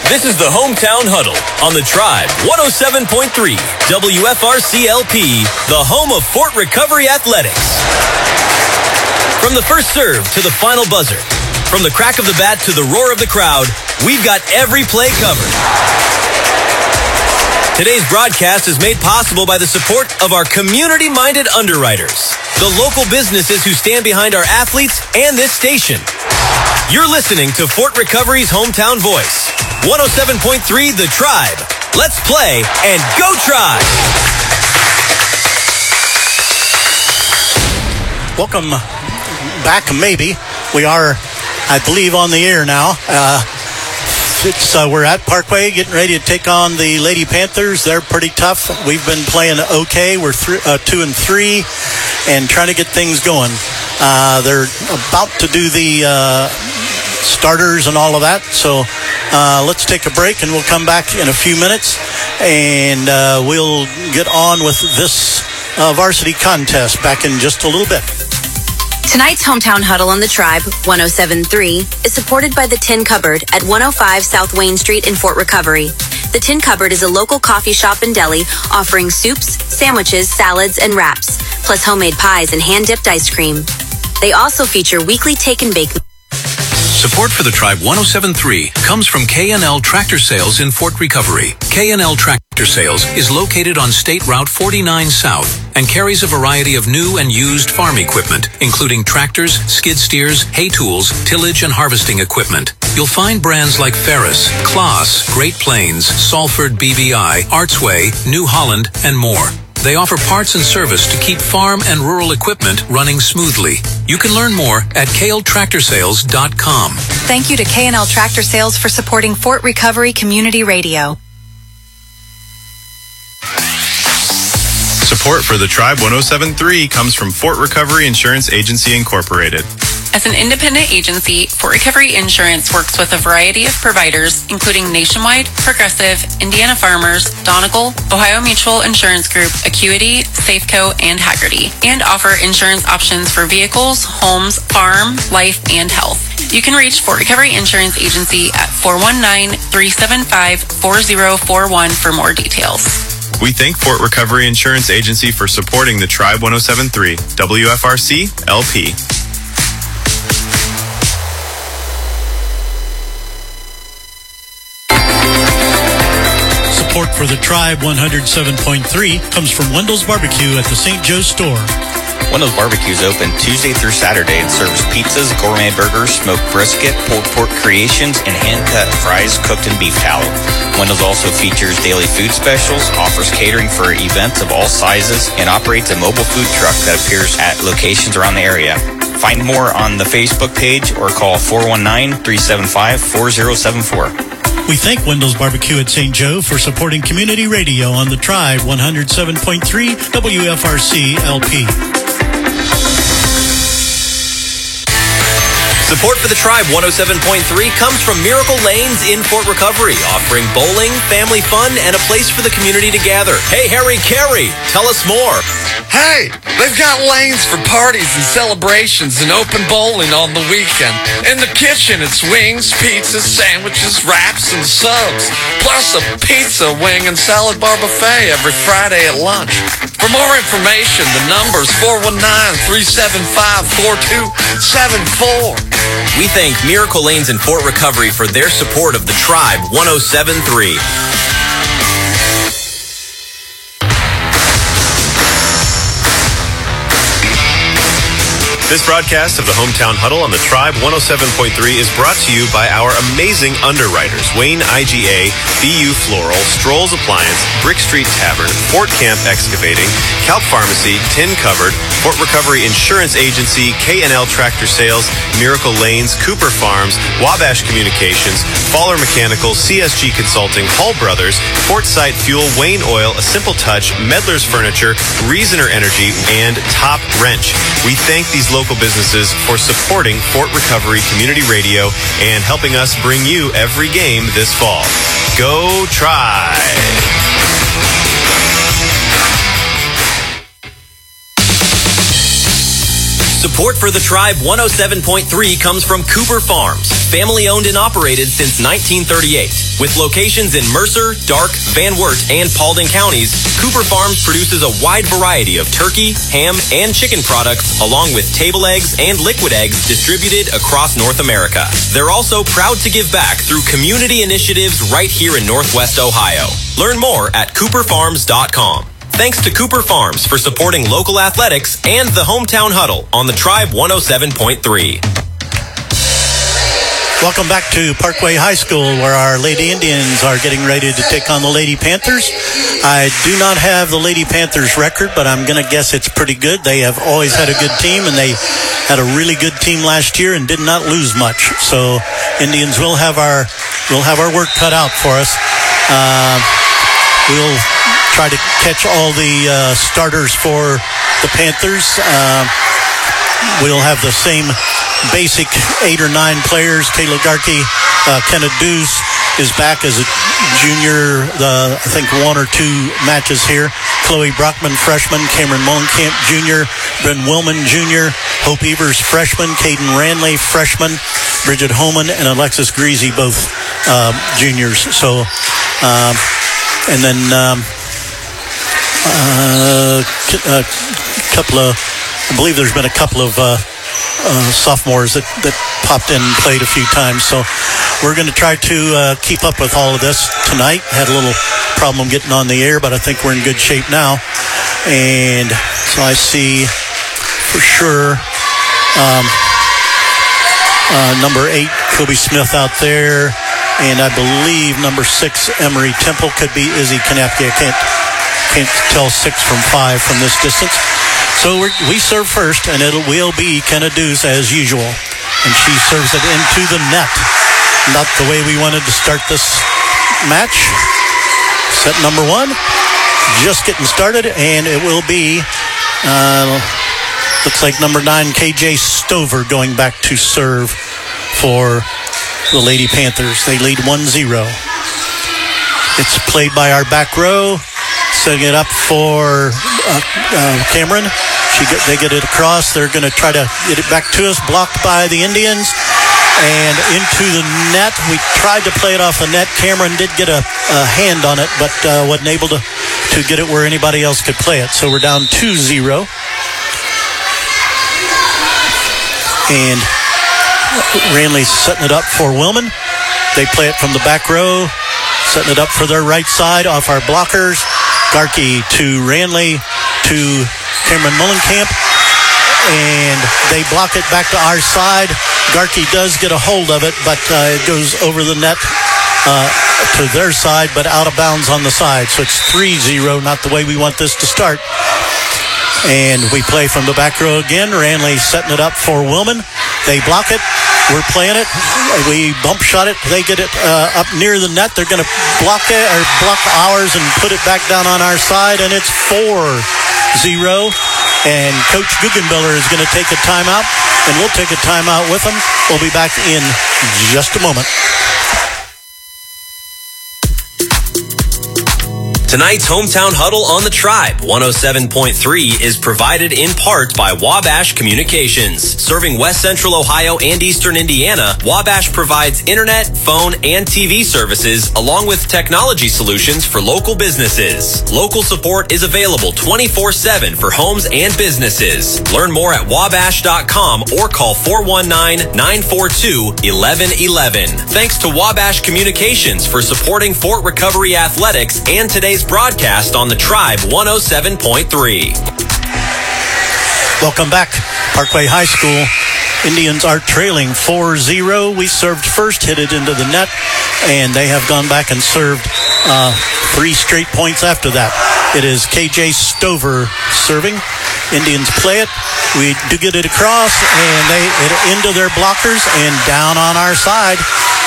This is the Hometown Huddle on the Tribe 107.3 WFRC-LP, the home of Fort Recovery Athletics. From the first serve to the final buzzer, from the crack of the bat to the roar of the crowd, we've got every play covered. Today's broadcast is made possible by the support of our community-minded underwriters, the local businesses who stand behind our athletes and this station. You're listening to Fort Recovery's Hometown Voice, 107.3 The Tribe. Let's play and go Tribe! Welcome back, maybe. We are, I believe, on the air now. We're at Parkway getting ready to take on the Lady Panthers. They're pretty tough. We've been playing okay. We're 2-3 and trying to get things going. They're about to do the starters and all of that. So let's take a break and we'll come back in a few minutes and we'll get on with this varsity contest back in just a little bit. Tonight's Hometown Huddle on the Tribe 107.3 is supported by the Tin Cupboard at 105 South Wayne Street in Fort Recovery. The Tin Cupboard is a local coffee shop and deli offering soups, sandwiches, salads, and wraps, plus homemade pies and hand-dipped ice cream. They also feature weekly take and bake. Support for the Tribe 107.3 comes from K&L Tractor Sales in Fort Recovery. K&L Tractor Sales is located on State Route 49 South and carries a variety of new and used farm equipment, including tractors, skid steers, hay tools, tillage, and harvesting equipment. You'll find brands like Ferris, Claas, Great Plains, Salford BVI, Artsway, New Holland, and more. They offer parts and service to keep farm and rural equipment running smoothly. You can learn more at kltractorsales.com. Thank you to K&L Tractor Sales for supporting Fort Recovery Community Radio. Support for the Tribe 107.3 comes from Fort Recovery Insurance Agency Incorporated. As an independent agency, Fort Recovery Insurance works with a variety of providers, including Nationwide, Progressive, Indiana Farmers, Donegal, Ohio Mutual Insurance Group, Acuity, Safeco, and Hagerty, and offer insurance options for vehicles, homes, farm, life, and health. You can reach Fort Recovery Insurance Agency at 419-375-4041 for more details. We thank Fort Recovery Insurance Agency for supporting the Tribe 107.3 WFRC LP. Support for the Tribe 107.3 comes from Wendell's Barbecue at the St. Joe's Store. Wendell's Barbecue is open Tuesday through Saturday and serves pizzas, gourmet burgers, smoked brisket, pulled pork creations, and hand-cut fries cooked in beef tallow. Wendell's also features daily food specials, offers catering for events of all sizes, and operates a mobile food truck that appears at locations around the area. Find more on the Facebook page or call 419-375-4074. We thank Wendell's Barbecue at St. Joe for supporting community radio on the Tribe 107.3 WFRC LP. Support for the Tribe 107.3 comes from Miracle Lanes in Fort Recovery, offering bowling, family fun, and a place for the community to gather. Hey, Harry Carey, tell us more. Hey, they've got lanes for parties and celebrations and open bowling on the weekend. In the kitchen, it's wings, pizzas, sandwiches, wraps, and subs. Plus a pizza, wing, and salad bar buffet every Friday at lunch. For more information, the number's 419-375-4274. We thank Miracle Lanes in Fort Recovery for their support of the Tribe 107.3. This broadcast of the Hometown Huddle on the Tribe 107.3 is brought to you by our amazing underwriters, Wayne IGA, BU Floral, Strolls Appliance, Brick Street Tavern, Fort Camp Excavating, Calp Pharmacy, Tin Cupboard, Fort Recovery Insurance Agency, K&L Tractor Sales, Miracle Lanes, Cooper Farms, Wabash Communications, Faller Mechanical, CSG Consulting, Hall Brothers, Fort Site Fuel, Wayne Oil, A Simple Touch, Medler's Furniture, Reasoner Energy, and Top Wrench. We thank these local businesses for supporting Fort Recovery Community Radio and helping us bring you every game this fall. Go Tribe! Support for the Tribe 107.3 comes from Cooper Farms, family-owned and operated since 1938. With locations in Mercer, Darke, Van Wert, and Paulding counties, Cooper Farms produces a wide variety of turkey, ham, and chicken products, along with table eggs and liquid eggs distributed across North America. They're also proud to give back through community initiatives right here in Northwest Ohio. Learn more at cooperfarms.com. Thanks to Cooper Farms for supporting local athletics and the Hometown Huddle on the Tribe 107.3. Welcome back to Parkway High School, where our Lady Indians are getting ready to take on the Lady Panthers. I do not have the Lady Panthers record, but I'm going to guess it's pretty good. They have always had a good team, and they had a really good team last year and did not lose much. So Indians will have our work cut out for us. We'll try to catch all the starters for the Panthers. We'll have the same basic 8 or 9 players. Kayla Garkey, Kenna Deuce is back as a junior, I think 1 or 2 matches here. Chloe Brockman, freshman. Cameron Mullenkamp, junior. Bryn Willman, junior. Hope Evers, freshman. Caden Ranley, freshman. Bridget Holman and Alexis Greasy, both juniors. So, and then a couple of, I believe there's been a couple of sophomores that popped in and played a few times. So we're going to try to keep up with all of this tonight. Had a little problem getting on the air, but I think we're in good shape now. And so I see for sure number 8, Kobe Smith out there. And I believe number 6, Emery Temple, could be Izzy Kanapke. I can't tell 6 from 5 from this distance. So we serve first, and will be Kenna Deuce as usual. And she serves it into the net. Not the way we wanted to start this match. Set number 1. Just getting started, and it will be, looks like number 9, KJ Stover, going back to serve for the Lady Panthers. They lead 1-0. It's played by our back row. Setting it up for Cameron. They get it across. They're going to try to get it back to us. Blocked by the Indians. And into the net. We tried to play it off the net. Cameron did get a hand on it, but wasn't able to get it where anybody else could play it. So we're down 2-0. And Ranley's setting it up for Willman. They play it from the back row. Setting it up for their right side off our blockers. Garkey to Ranley to Cameron Mullenkamp, and they block it back to our side. Garkey does get a hold of it, but it goes over the net to their side, but out of bounds on the side. So it's 3-0, not the way we want this to start. And we play from the back row again. Ranley setting it up for Willman. They block it. We're playing it. We bump shot it. They get it up near the net. They're going to block it or block ours and put it back down on our side, and it's 4-0. And Coach Guggenbiller is going to take a timeout, and we'll take a timeout with him. We'll be back in just a moment. Tonight's Hometown Huddle on the Tribe 107.3 is provided in part by Wabash Communications. Serving West Central Ohio and Eastern Indiana, Wabash provides internet, phone, and TV services along with technology solutions for local businesses. Local support is available 24/7 for homes and businesses. Learn more at wabash.com or call 419-942-1111. Thanks to Wabash Communications for supporting Fort Recovery Athletics and today's broadcast on the Tribe 107.3. Welcome back, Parkway High School. Indians are trailing 4-0. We served first, hit it into the net, and they have gone back and served 3 straight points after that. It is KJ Stover serving. Indians play it. We do get it across, and they hit it into their blockers and down on our side.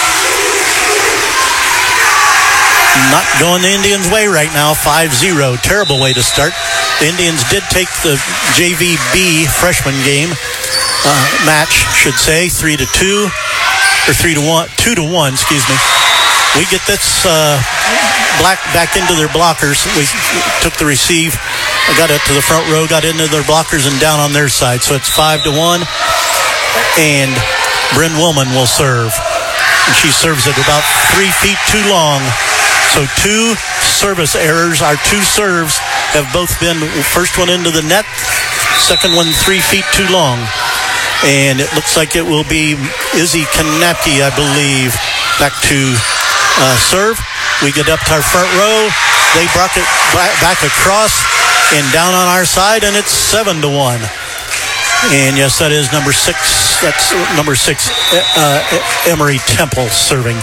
Not going the Indians' way right now, 5-0. Terrible way to start. The Indians did take the JVB freshman game match, should say, 3-2 or 3-1, 2-1. Excuse me. We get this black back into their blockers. We took the receive got up to the front row, got into their blockers and down on their side. So it's 5-1. And Bryn Willman will serve. And she serves it about 3 feet too long. So 2 service errors. Our 2 serves have both been, first one into the net, second one 3 feet too long. And it looks like it will be Izzy Kanapke, I believe, back to serve. We get up to our front row. They block it back across and down on our side, and it's 7-1. And yes, that is number 6. That's number 6, Emery Temple serving.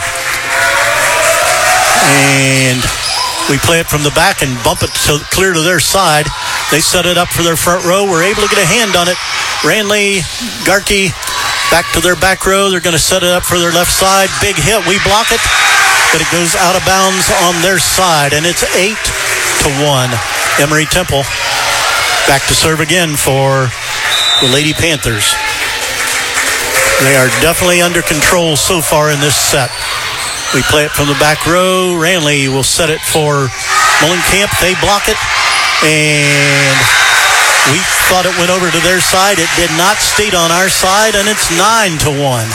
And we play it from the back and bump it clear to their side. They set it up for their front row. We're able to get a hand on it. Ranley, Garkey, back to their back row. They're going to set it up for their left side. Big hit. We block it, but it goes out of bounds on their side, and it's 8-1. Emery Temple back to serve again for the Lady Panthers. They are definitely under control so far in this set. We play it from the back row. Ranley will set it for Mullenkamp. They block it, and we thought it went over to their side. It did not. Stayed on our side, and it's 9-1.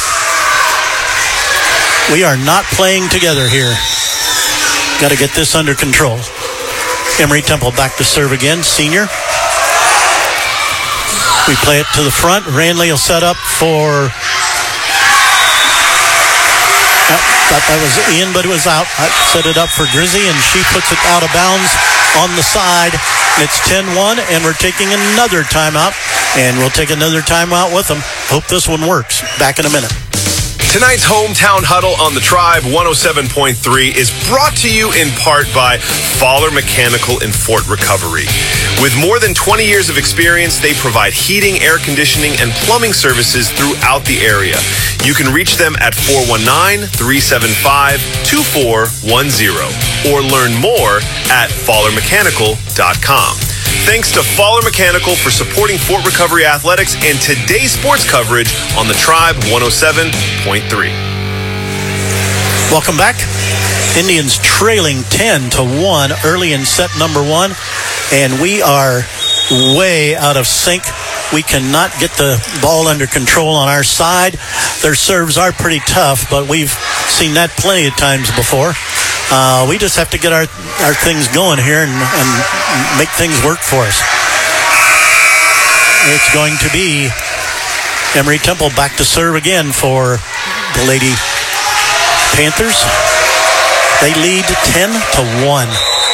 We are not playing together here. Got to get this under control. Emery Temple back to serve again, senior. We play it to the front. Ranley will set up for... thought that was in, but it was out. I set it up for Grizzy, and she puts it out of bounds on the side. It's 10-1, and we're taking another timeout, and we'll take another timeout with them. Hope this one works. Back in a minute. Tonight's Hometown Huddle on the Tribe 107.3 is brought to you in part by Fowler Mechanical in Fort Recovery. With more than 20 years of experience, they provide heating, air conditioning, and plumbing services throughout the area. You can reach them at 419-375-2410 or learn more at fowlermechanical.com. Thanks to Fowler Mechanical for supporting Fort Recovery Athletics and today's sports coverage on the Tribe 107.3. Welcome back. Indians trailing 10-1 early in set number 1, and we are way out of sync. We cannot get the ball under control on our side. Their serves are pretty tough, but we've seen that plenty of times before. We just have to get our things going here and make things work for us. It's going to be Emery Temple back to serve again for the Lady Panthers. They lead 10-1.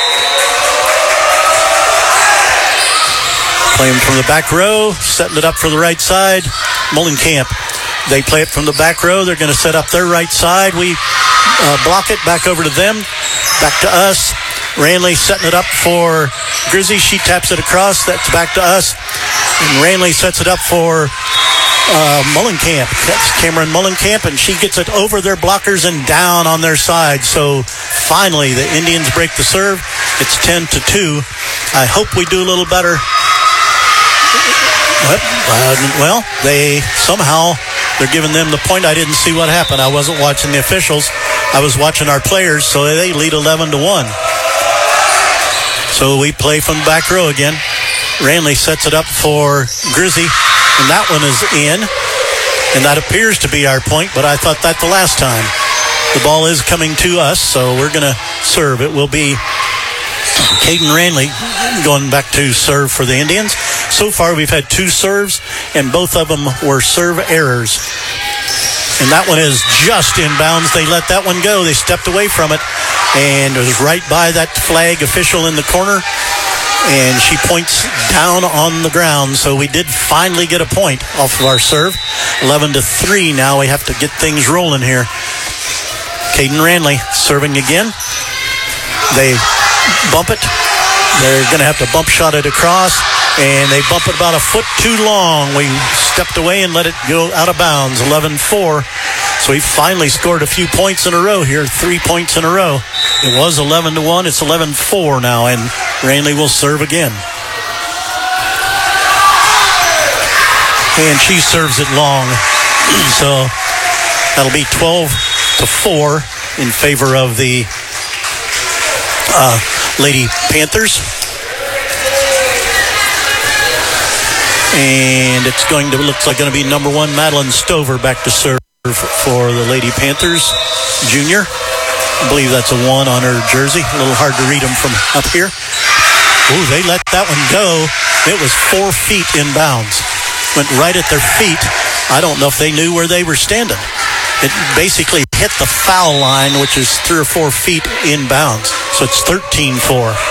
Playing from the back row, setting it up for the right side. Mullenkamp. They play it from the back row. They're going to set up their right side. We block it back over to them, back to us. Ranley setting it up for Grizzy. She taps it across. That's back to us. And Ranley sets it up for Mullenkamp. That's Cameron Mullenkamp, and she gets it over their blockers and down on their side. So finally, the Indians break the serve. It's 10-2. I hope we do a little better. Well, they're giving them the point. I didn't see what happened. I wasn't watching the officials. I was watching our players, so they lead 11-1. So we play from the back row again. Ranley sets it up for Grizzy, and that one is in. And that appears to be our point, but I thought that the last time. The ball is coming to us, so we're going to serve. It will be Caden Ranley going back to serve for the Indians. So far, we've had 2 serves, and both of them were serve errors. And that one is just inbounds. They let that one go. They stepped away from it, and it was right by that flag official in the corner, and she points down on the ground. So we did finally get a point off of our serve. 11-3 now. We have to get things rolling here. Caden Ranley serving again. They bump it. They're going to have to bump shot it across, and they bump it about a foot too long. We stepped away and let it go out of bounds. 11-4. So we finally scored a few points in a row here, 3 points in a row. It was 11-1. It's 11-4 now, and Ranley will serve again. And she serves it long. So that'll be 12-4 in favor of the Lady Panthers. And it's looks like going to be number 1, Madeline Stover, back to serve for the Lady Panthers Junior. I believe that's a 1 on her jersey. A little hard to read them from up here. Ooh, they let that one go. It was 4 feet in bounds. Went right at their feet. I don't know if they knew where they were standing. It basically hit the foul line, which is 3 or 4 feet in bounds. So it's 13-4.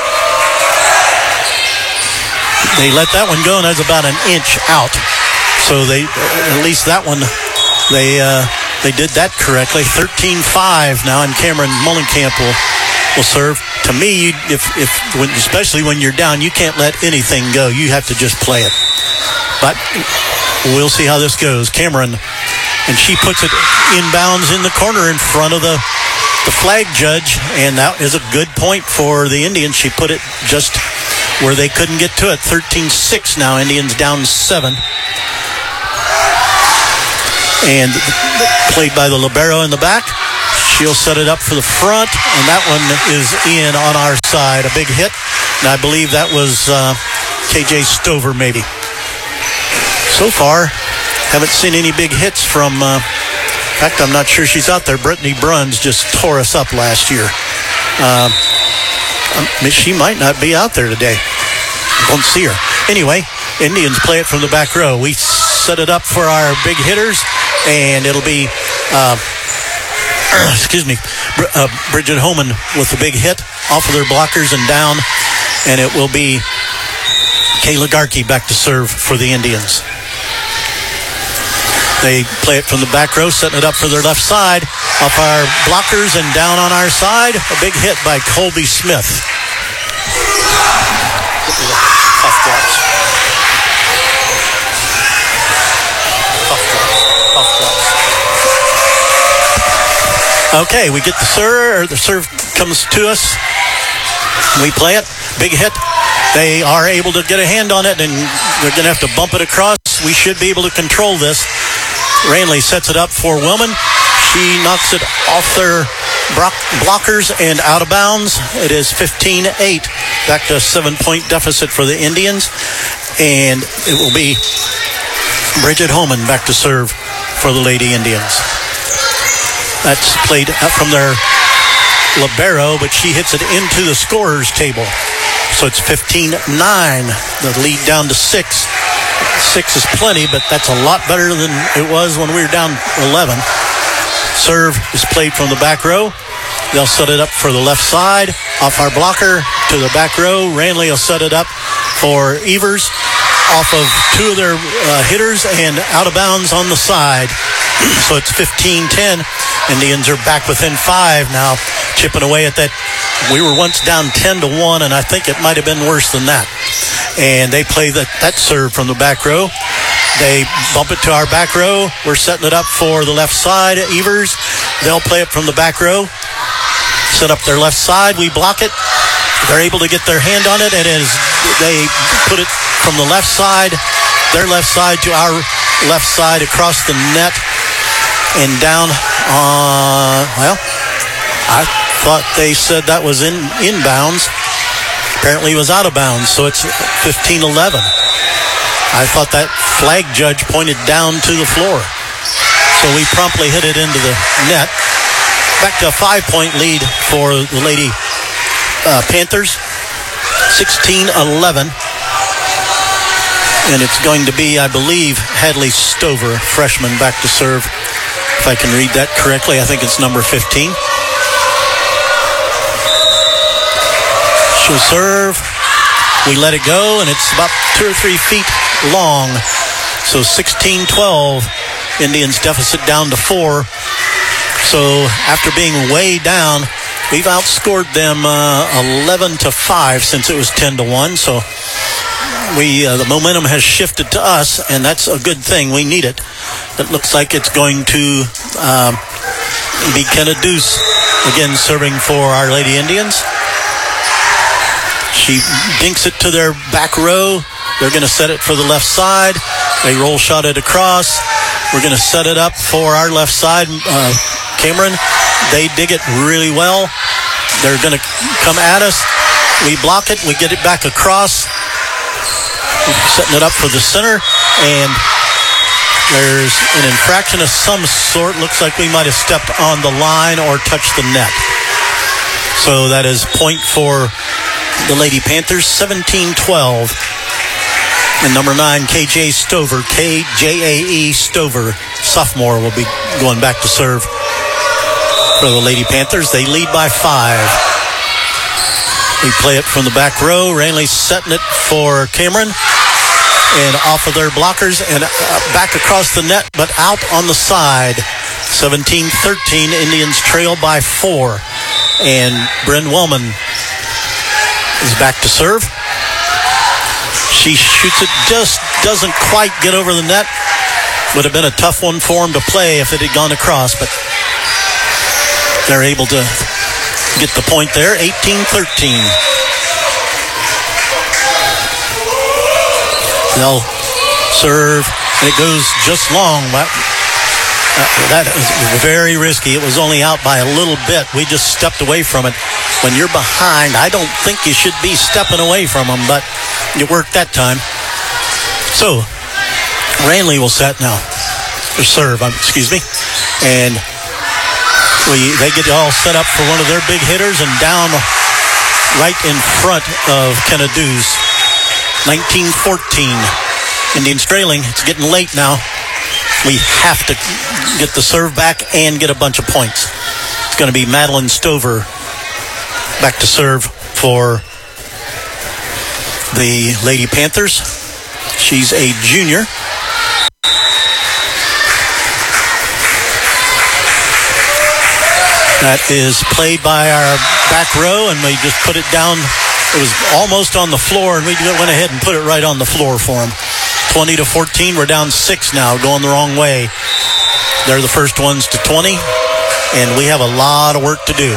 They let that one go, and that's about an inch out. So they, at least that one, they did that correctly. 13-5 now, and Cameron Mullenkamp will serve. To me, especially when you're down, you can't let anything go. You have to just play it. But we'll see how this goes. Cameron, and she puts it inbounds in the corner in front of the flag judge, and that is a good point for the Indians. She put it just where they couldn't get to it. 13-6 now. Indians down 7. And played by the libero in the back. She'll set it up for the front, and that one is in on our side. A big hit, and I believe that was KJ Stover, maybe. So far, haven't seen any big hits from, in fact, I'm not sure she's out there. Brittany Bruns just tore us up last year. She might not be out there today. Don't see her. Anyway, Indians play it from the back row. We set it up for our big hitters, and it'll be, Bridget Homan with the big hit off of their blockers and down, and it will be Kayla Garkey back to serve for the Indians. They play it from the back row, setting it up for their left side, off our blockers and down on our side. A big hit by Colby Smith. Tough drops. Okay, we get the serve. The serve comes to us. We play it. Big hit. They are able to get a hand on it, and they're going to have to bump it across. We should be able to control this. Ranley sets it up for Willman. She knocks it off their blockers and out of bounds. It is 15-8. Back to a 7-point deficit for the Indians. And it will be Bridget Homan back to serve for the Lady Indians. That's played from their libero, but she hits it into the scorer's table. So it's 15-9. The lead down to 6. 6 is plenty, but that's a lot better than it was when we were down 11. Serve is played from the back row. They'll set it up for the left side, off our blocker to the back row. Ranley will set it up for Evers, off of 2 of their hitters and out of bounds on the side. So it's 15-10. Indians are back within 5 now, chipping away at that. We were once down 10-1, and I think it might have been worse than that. And they play that serve from the back row. They bump it to our back row. We're setting it up for the left side. Evers, they'll play it from the back row. Set up their left side. We block it. They're able to get their hand on it, and as they put it from the left side, their left side to our left side across the net and down. I thought they said that was inbounds. Apparently it was out of bounds, so it's 15-11. I thought that flag judge pointed down to the floor. So we promptly hit it into the net. Back to a 5-point lead for the Lady Panthers. 16-11. And it's going to be, I believe, Hadley Stover, freshman, back to serve. If I can read that correctly, I think it's number 15. She'll serve. We let it go, and it's about 2 or 3 feet long. So 16-12. Indians deficit down to 4. So after being way down, we've outscored them 11-5 since it was 10-1. So the momentum has shifted to us, and that's a good thing. We need it. It looks like it's going to be Kenna Deuce again serving for our Lady Indians. She dinks it to their back row. They're going to set it for the left side. They roll shot it across. We're going to set it up for our left side. Cameron, they dig it really well. They're going to come at us. We block it. We get it back across. Setting it up for the center. and there's an infraction of some sort. Looks like we might have stepped on the line or touched the net. So that is point for the Lady Panthers, 17-12. And number 9, KJ Stover, KJAE Stover, sophomore, will be going back to serve for the Lady Panthers. They lead by 5. We play it from the back row. Ranley setting it for Cameron. And off of their blockers and back across the net, but out on the side. 17-13, Indians trail by 4. And Bryn Wellman is back to serve. She shoots it, just doesn't quite get over the net. Would have been a tough one for him to play if it had gone across, but they're able to get the point there. 18-13. They'll serve, and it goes just long. That is very risky. It was only out by a little bit. We just stepped away from it. When you're behind, I don't think you should be stepping away from them, but it worked that time. So, Ranley will set now. Or serve, excuse me. And they get all set up for one of their big hitters and down right in front of Kennedu's. 19-14. Indians trailing. It's getting late now. We have to get the serve back and get a bunch of points. It's going to be Madeline Stover back to serve for the Lady Panthers. She's a junior. That is played by our back row, and we just put it down. It was almost on the floor, and we went ahead and put it right on the floor for them. 20-14. We're down 6 now, going the wrong way. They're the first ones to 20, and we have a lot of work to do.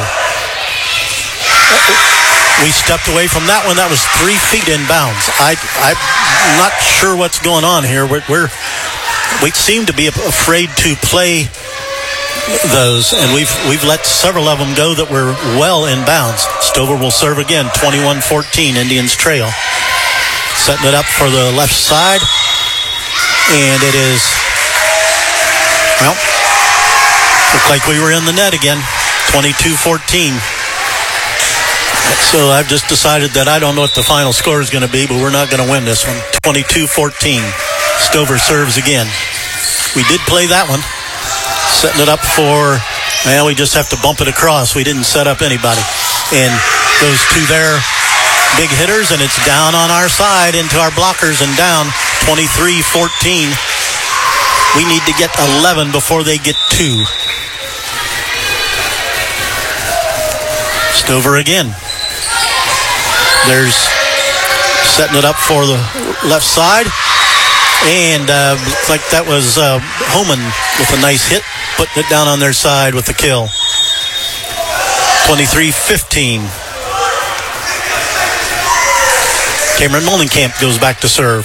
We stepped away from that one. That was 3 feet in bounds. I'm not sure what's going on here. We seem to be afraid to play those, and we've let several of them go that were well in bounds. Stover will serve again. 21-14. Indians trail. Setting it up for the left side. And it is, well, looked like we were in the net again. 22-14. So I've just decided that I don't know what the final score is going to be, but we're not going to win this one. 22-14. Stover serves again. We did play that one. Setting it up for, well, we just have to bump it across. We didn't set up anybody. And those two there, big hitters, and it's down on our side into our blockers and down 23-14. We need to get 11 before they get 2. Stover again. There's setting it up for the left side. And looks like that was Homan with a nice hit, putting it down on their side with the kill. 23-15. Cameron Molenkamp goes back to serve.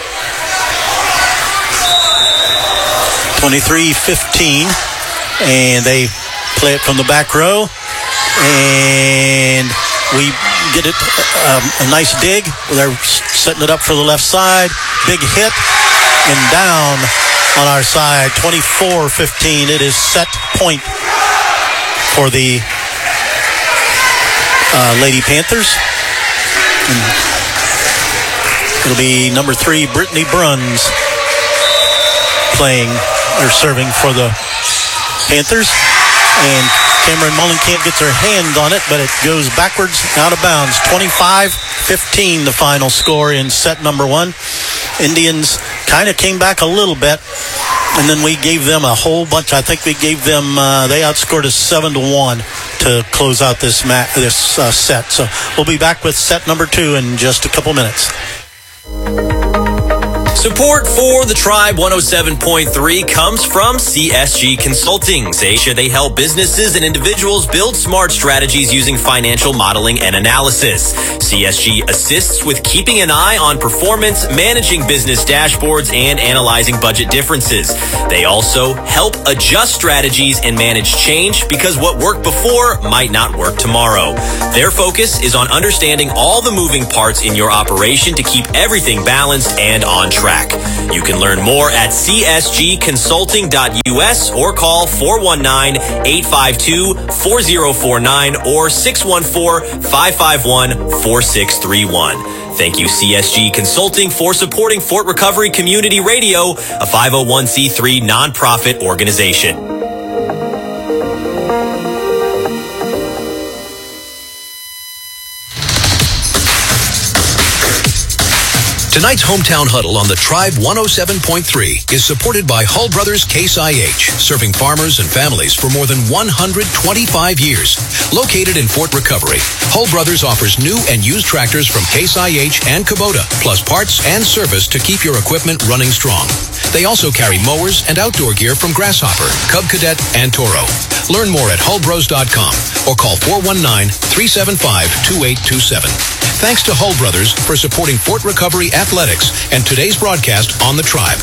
23-15. And they play it from the back row. And we get it a nice dig. They're setting it up for the left side. Big hit. And down on our side. 24-15. It is set point for the Lady Panthers. And it'll be number 3, Brittany Bruns, playing or serving for the Panthers. And Cameron Molenkamp gets her hand on it, but it goes backwards, out of bounds. 25-15, the final score in set number 1. Indians kind of came back a little bit, and then we gave them a whole bunch. I think we gave them, they outscored us 7-1 to close out this set. So we'll be back with set number 2 in just a couple minutes. Support for the Tribe 107.3 comes from CSG Consulting. They help businesses and individuals build smart strategies using financial modeling and analysis. CSG assists with keeping an eye on performance, managing business dashboards, and analyzing budget differences. They also help adjust strategies and manage change because what worked before might not work tomorrow. Their focus is on understanding all the moving parts in your operation to keep everything balanced and on track. track. You can learn more at csgconsulting.us or call 419-852-4049 or 614-551-4631. Thank you, CSG Consulting, for supporting Fort Recovery Community Radio, a 501c3 nonprofit organization. Tonight's Hometown Huddle on the Tribe 107.3 is supported by Hull Brothers Case IH, serving farmers and families for more than 125 years. Located in Fort Recovery, Hull Brothers offers new and used tractors from Case IH and Kubota, plus parts and service to keep your equipment running strong. They also carry mowers and outdoor gear from Grasshopper, Cub Cadet, and Toro. Learn more at hullbros.com or call 419-375-2827. Thanks to Hull Brothers for supporting Fort Recovery Athletics and today's broadcast on the Tribe.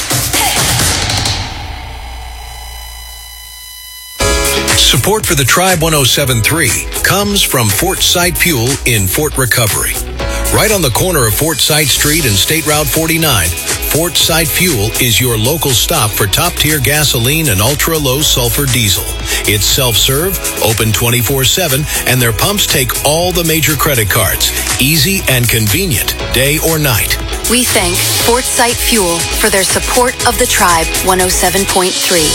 Support for the Tribe 107.3 comes from Fort Sight Fuel in Fort Recovery. Right on the corner of Fort Sight Street and State Route 49, Fort Sight Fuel is your local stop for top-tier gasoline and ultra-low sulfur diesel. It's self-serve, open 24/7, and their pumps take all the major credit cards. Easy and convenient, day or night. We thank Fort Sight Fuel for their support of the Tribe 107.3.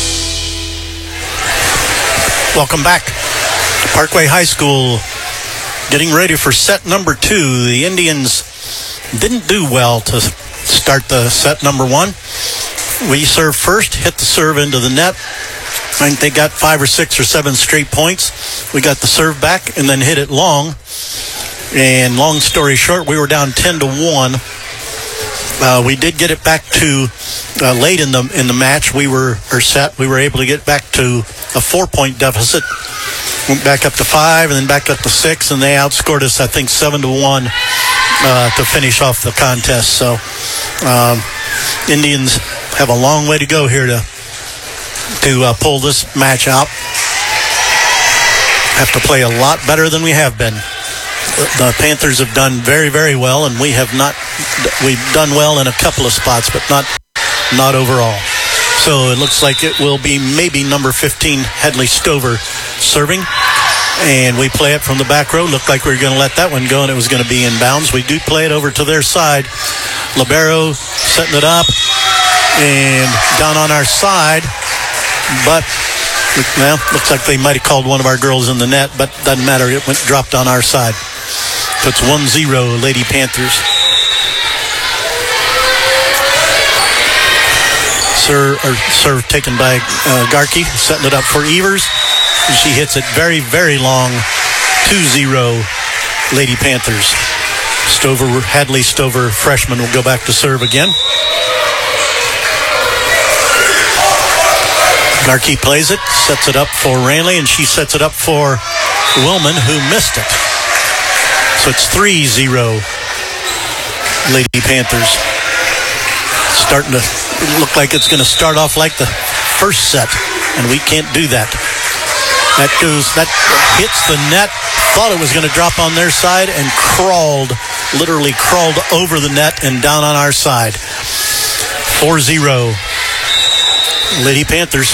Welcome back. Parkway High School getting ready for set number 2. The Indians didn't do well to start the set number 1. We served first, hit the serve into the net. I think they got 5 or 6 or 7 straight points. We got the serve back and then hit it long. And long story short, we were down 10-1. We did get it back to late in the match. We were able to get back to a 4-point deficit. Went back up to 5 and then back up to 6, and they outscored us, I think, 7-1 to finish off the contest. So Indians have a long way to go here to pull this match out. Have to play a lot better than we have been. The Panthers have done very, very well, and we've done well in a couple of spots, but not overall. So it looks like it will be maybe number 15, Hedley Stover, serving. And we play it from the back row. Looked like we were going to let that one go, and it was going to be in bounds. We do play it over to their side. Libero setting it up and down on our side. But, well, looks like they might have called one of our girls in the net, but doesn't matter. It dropped on our side. So it's 1-0 Lady Panthers. Serve taken by Garkey, setting it up for Evers. And she hits it very, very long. 2-0 Lady Panthers. Hadley Stover, freshman, will go back to serve again. Garkey plays it, sets it up for Ranley, and she sets it up for Willman, who missed it. So it's 3-0 Lady Panthers. Starting to look like it's going to start off like the first set, and we can't do that. That hits the net, thought it was going to drop on their side, and literally crawled over the net and down on our side. 4-0 Lady Panthers.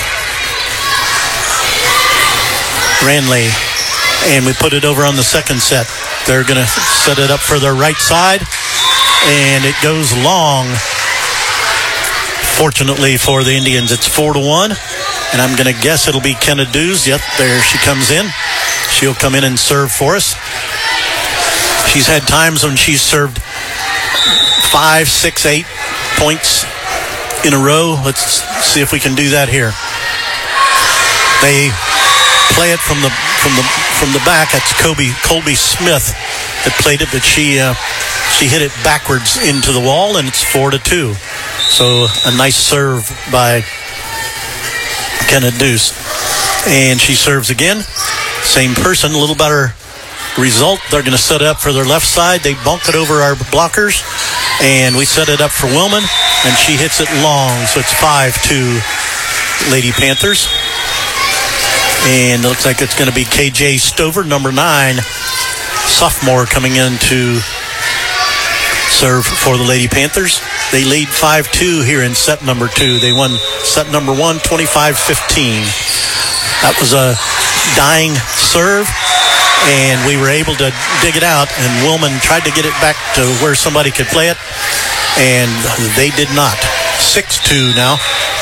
Ranley, and we put it over on the second set. They're going to set it up for their right side, and it goes long. Fortunately for the Indians, it's 4-1, and I'm going to guess it'll be Kenna Dews. Yep, there she comes in. She'll come in and serve for us. She's had times when she's served 5, 6, 8 points in a row. Let's see if we can do that here. They play it from the back. That's Colby Smith that played it, but she hit it backwards into the wall, and it's 4-2. So a nice serve by Kenna Deuce. And she serves again. Same person, a little better result. They're going to set it up for their left side. They bonk it over our blockers, and we set it up for Willman, and she hits it long. So it's 5-2 Lady Panthers. And it looks like it's going to be KJ Stover, number 9, sophomore, coming in to serve for the Lady Panthers. They lead 5-2 here in set number 2. They won set number 1, 25-15. That was a dying serve, and we were able to dig it out, and Willman tried to get it back to where somebody could play it, and they did not. 6-2 now.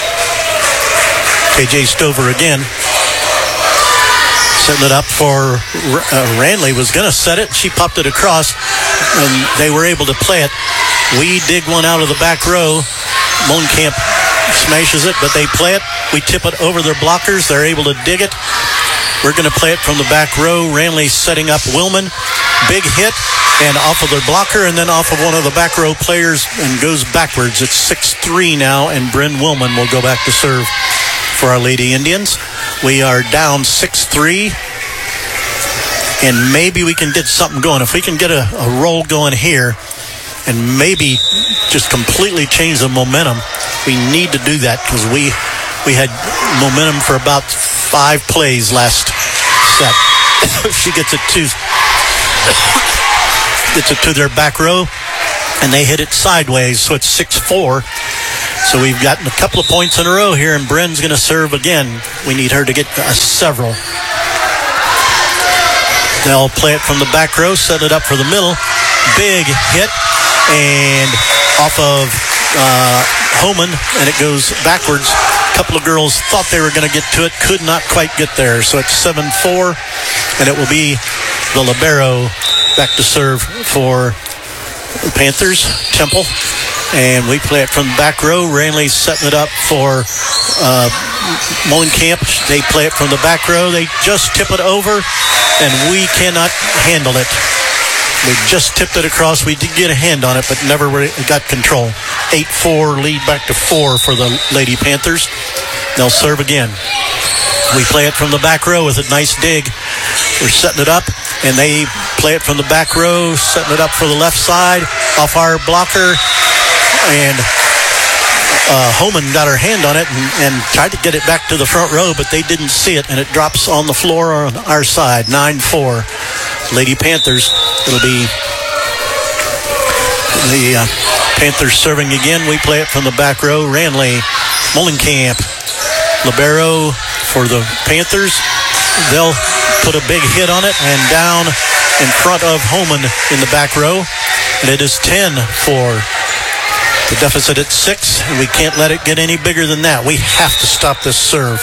KJ Stover again. Setting it up for Ranley. Was going to set it. She popped it across, and they were able to play it. We dig one out of the back row. Molenkamp smashes it, but they play it. We tip it over their blockers. They're able to dig it. We're going to play it from the back row. Ranley setting up Willman. Big hit, and off of their blocker, and then off of one of the back row players, and goes backwards. It's 6-3 now, and Bryn Willman will go back to serve for our Lady Indians. We are down 6-3, and maybe we can get something going. If we can get a roll going here and maybe just completely change the momentum, we need to do that, because we had momentum for about 5 plays last set. She gets it to their back row, and they hit it sideways, so it's 6-4. So we've gotten a couple of points in a row here, and Bryn's going to serve again. We need her to get several. They'll play it from the back row, set it up for the middle. Big hit, and off of Homan, and it goes backwards. A couple of girls thought they were going to get to it, could not quite get there. So it's 7-4, and it will be the libero back to serve for the Panthers, Temple. And we play it from the back row. Ranley's setting it up for Molenkamp. They play it from the back row. They just tip it over, and we cannot handle it. We just tipped it across. We did get a hand on it, but never got control. 8-4 lead back to 4 for the Lady Panthers. They'll serve again. We play it from the back row with a nice dig. We're setting it up, and they play it from the back row, setting it up for the left side, off our blocker, and Homan got her hand on it and tried to get it back to the front row, but they didn't see it, and it drops on the floor on our side. 9-4. Lady Panthers. It'll be the Panthers serving again. We play it from the back row. Ranley, Molenkamp, libero for the Panthers. They'll put a big hit on it, and down in front of Homan in the back row. And it is 10-4. The deficit at 6, and we can't let it get any bigger than that. We have to stop this serve.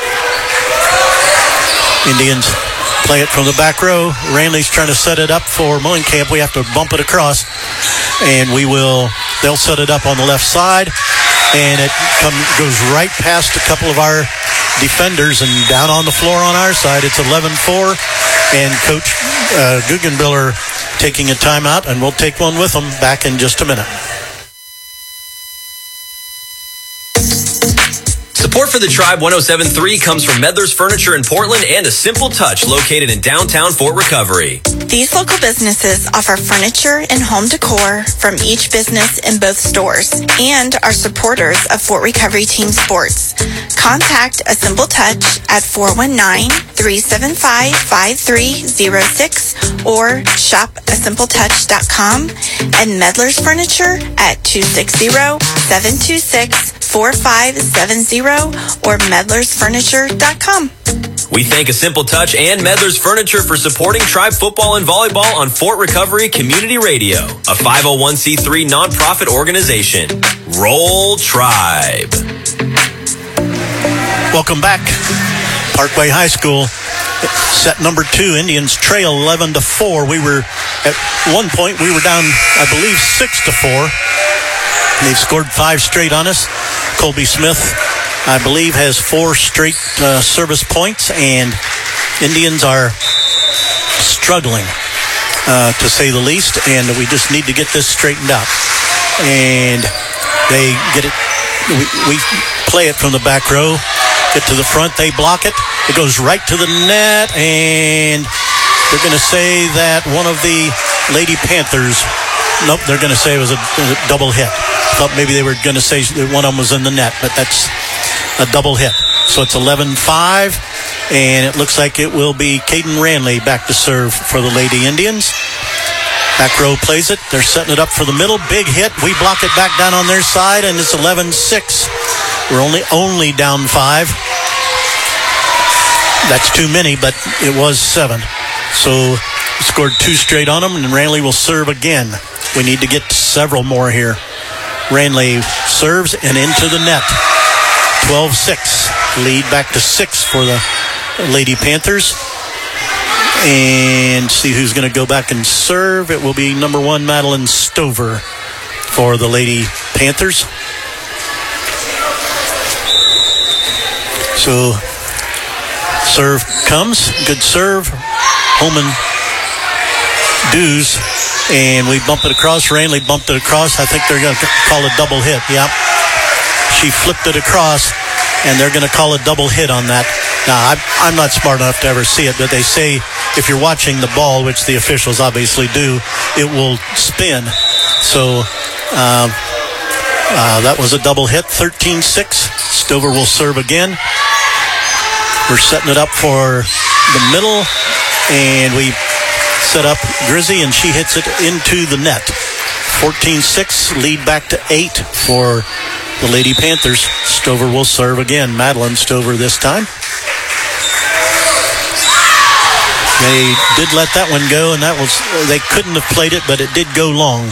Indians play it from the back row. Ranley's trying to set it up for Molenkamp. We have to bump it across, and they'll set it up on the left side, and it goes right past a couple of our defenders and down on the floor on our side. It's 11-4, and Coach Guggenbiller taking a timeout, and we'll take one with them back in just a minute. Support for the Tribe 107.3 comes from Medler's Furniture in Portland and A Simple Touch located in downtown Fort Recovery. These local businesses offer furniture and home decor from each business in both stores and are supporters of Fort Recovery Team Sports. Contact A Simple Touch at 419-375-5306 or shop asimpletouch.com and Medler's Furniture at 260-726-4570 or medlersfurniture.com. We thank A Simple Touch and Medler's Furniture for supporting Tribe football and volleyball on Fort Recovery Community Radio, a 501c3 nonprofit organization. Roll Tribe. Welcome back. Parkway High School, set number 2. Indians trail 11-4. We were at one point we were down, I believe, 6-4. They've scored 5 straight on us. Colby Smith, I believe, has 4 straight service points, and Indians are struggling, to say the least, and we just need to get this straightened out. And they get it. We play it from the back row, get to the front, they block it. It goes right to the net, and they're going to say that one of the Lady Panthers, nope, they're going to say it was a double hit. Thought maybe they were going to say that one of them was in the net, but that's a double hit. So it's 11-5, and it looks like it will be Caden Ranley back to serve for the Lady Indians. Back row plays it. They're setting it up for the middle. Big hit. We block it back down on their side, and it's 11-6. We're only down 5. That's too many, but it was 7. So we scored 2 straight on them, and Ranley will serve again. We need to get several more here. Ranley serves and into the net. 12-6. Lead back to 6 for the Lady Panthers. And see who's going to go back and serve. It will be number 1, Madeline Stover for the Lady Panthers. So serve comes. Good serve. Holman dues. And we bump it across. Ranley bumped it across. I think they're going to call a double hit. Yep. She flipped it across, and they're going to call a double hit on that. Now, I'm not smart enough to ever see it, but they say if you're watching the ball, which the officials obviously do, it will spin. So that was a double hit, 13-6. Stover will serve again. We're setting it up for the middle, and we set up Grizzy, and she hits it into the net. 14-6, lead back to 8 for the Lady Panthers. Stover will serve again. Madeline Stover this time. They did let that one go, and they couldn't have played it, but it did go long.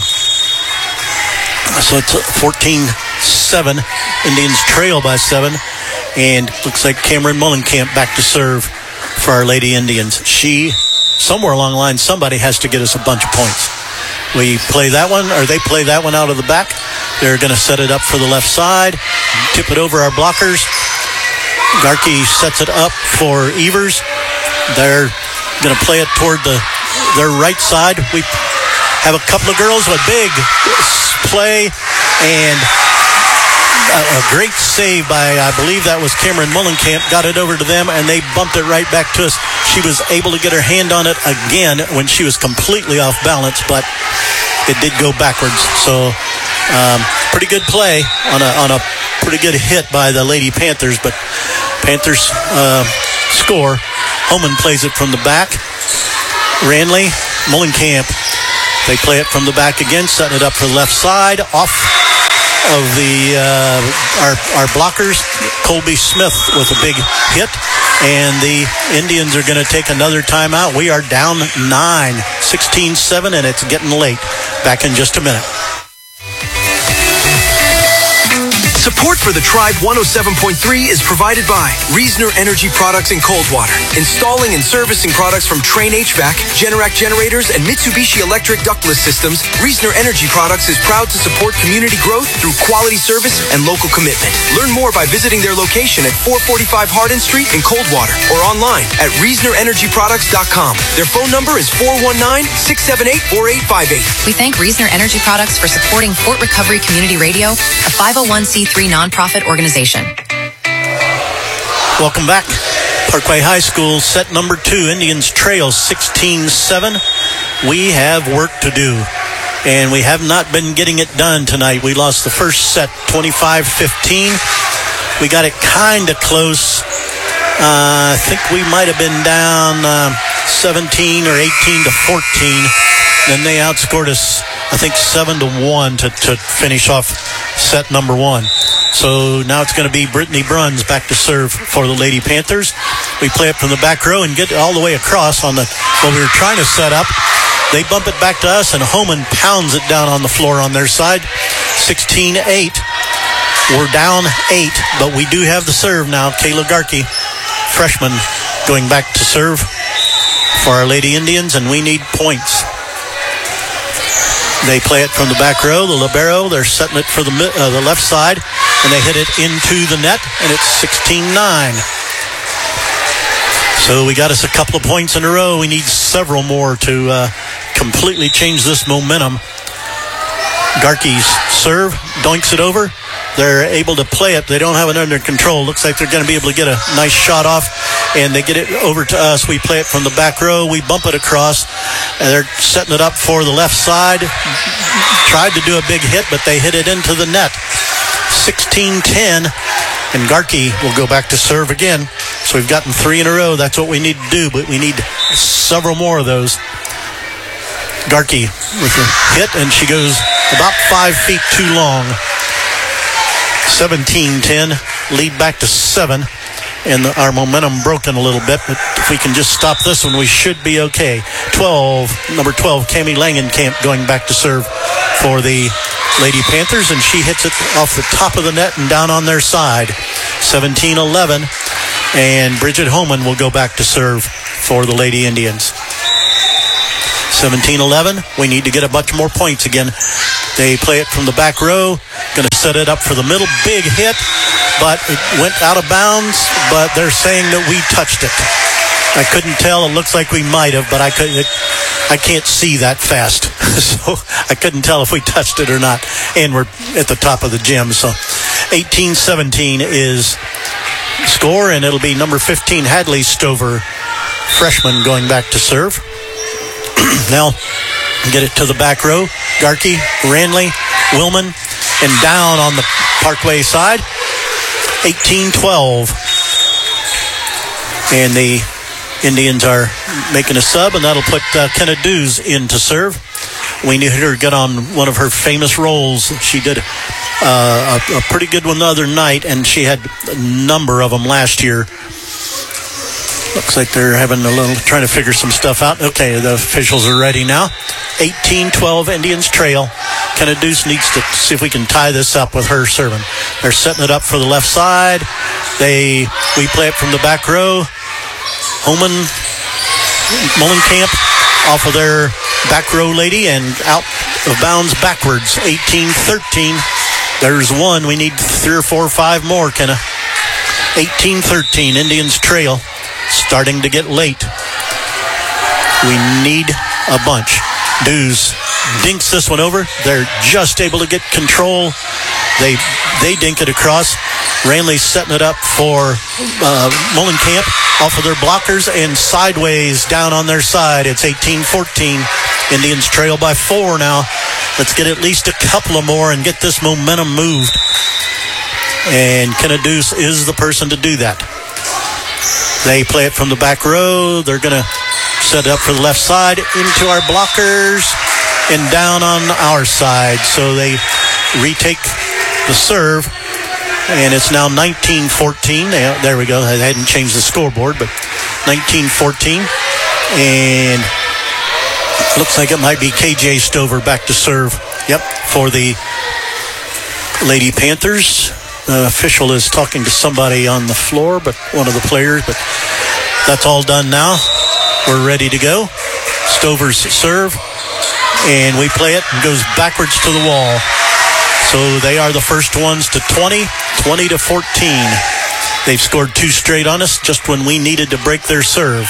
So it's 14-7. Indians trail by 7. And looks like Cameron Mullenkamp back to serve for our Lady Indians. Somewhere along the line, somebody has to get us a bunch of points. We play that one, or they play that one out of the back. They're going to set it up for the left side, tip it over our blockers. Garkey sets it up for Evers. They're going to play it toward their right side. We have a couple of girls with a big play, and a great save by, I believe that was Cameron Mullenkamp, got it over to them, and they bumped it right back to us. She was able to get her hand on it again when she was completely off balance, but it did go backwards. So pretty good play on a pretty good hit by the Lady Panthers, but Panthers score. Homan plays it from the back. Ranley, Mullenkamp, they play it from the back again, setting it up for the left side, off of our blockers. Colby Smith with a big hit, and the Indians are going to take another timeout. We are down 9, 16-7, and it's getting late. Back in just a minute. Support for the Tribe 107.3 is provided by Reasoner Energy Products in Coldwater, installing and servicing products from Train HVAC, Generac generators, and Mitsubishi Electric ductless systems. Reasoner Energy Products is proud to support community growth through quality service and local commitment. Learn more by visiting their location at 445 Hardin Street in Coldwater or online at ReasonerEnergyProducts.com. Their phone number is 419-678-4858. We thank Reasoner Energy Products for supporting Fort Recovery Community Radio, a 501c3 nonprofit organization. Welcome back. Parkway High School, set number 2. Indians trail 16-7. We have work to do, and we have not been getting it done tonight. We lost the first set 25-15. We got it kind of close. I think we might have been down 17 or 18-14. Then they outscored us, I think, 7-1 to finish off set number 1. So now it's going to be Brittany Bruns back to serve for the Lady Panthers. We play it from the back row and get all the way across on what we were trying to set up. They bump it back to us, and Homan pounds it down on the floor on their side. 16-8. We're down 8, but we do have the serve now. Kayla Garkey, freshman, going back to serve for our Lady Indians, and we need points. They play it from the back row, the libero. They're setting it for the left side, and they hit it into the net, and it's 16-9. So we got us a couple of points in a row. We need several more to completely change this momentum. Garkey's serve, doinks it over. They're able to play it. They don't have it under control. Looks like they're going to be able to get a nice shot off, and they get it over to us. We play it from the back row. We bump it across, and they're setting it up for the left side. Tried to do a big hit, but they hit it into the net. 16-10, and Garkey will go back to serve again. So we've gotten 3 in a row. That's what we need to do, but we need several more of those. Garkey with the hit, and she goes about 5 feet too long. 17-10, lead back to 7. And our momentum broken a little bit, but if we can just stop this one, we should be okay. Number 12, Cammie Langenkamp going back to serve for the Lady Panthers, and she hits it off the top of the net and down on their side. 17-11, and Bridget Homan will go back to serve for the Lady Indians. 17-11, we need to get a bunch more points again. They play it from the back row, going to set it up for the middle, big hit, but it went out of bounds, but they're saying that we touched it. I couldn't tell, it looks like we might have, but I can't see that fast, so I couldn't tell if we touched it or not, and we're at the top of the gym, so 18-17 is score, and it'll be number 15, Hadley Stover, freshman, going back to serve. Now, get it to the back row. Garkey, Ranley, Willman, and down on the Parkway side. 18-12. And the Indians are making a sub, and that'll put Kenna Dews in to serve. We need her to get on one of her famous rolls. She did a pretty good one the other night, and she had a number of them last year. Looks like they're having trying to figure some stuff out. Okay, the officials are ready now. 18-12, Indians trail. Kenna Dews needs to see if we can tie this up with her serving. They're setting it up for the left side. We play it from the back row. Mullenkamp off of their back row lady and out of bounds backwards. 18-13. There's one. We need 3 or 4 or 5 more, Kenna. 18-13, Indians trail. Starting to get late. We need a bunch. Dews dinks this one over. They're just able to get control. They dink it across. Ranley's setting it up for Mullenkamp off of their blockers and sideways down on their side. It's 18-14. Indians trail by 4 now. Let's get at least a couple of more and get this momentum moved. And Kenna Dews is the person to do that. They play it from the back row. They're going to set it up for the left side into our blockers and down on our side. So they retake the serve, and it's now 19-14. There we go. They hadn't changed the scoreboard, but 19-14. And looks like it might be KJ Stover back to serve. Yep, for the Lady Panthers. The official is talking to somebody on the floor, but one of the players, but that's all done now. We're ready to go. Stover's serve, and we play it and goes backwards to the wall. So they are the first ones to 20-14. They've scored 2 straight on us just when we needed to break their serve.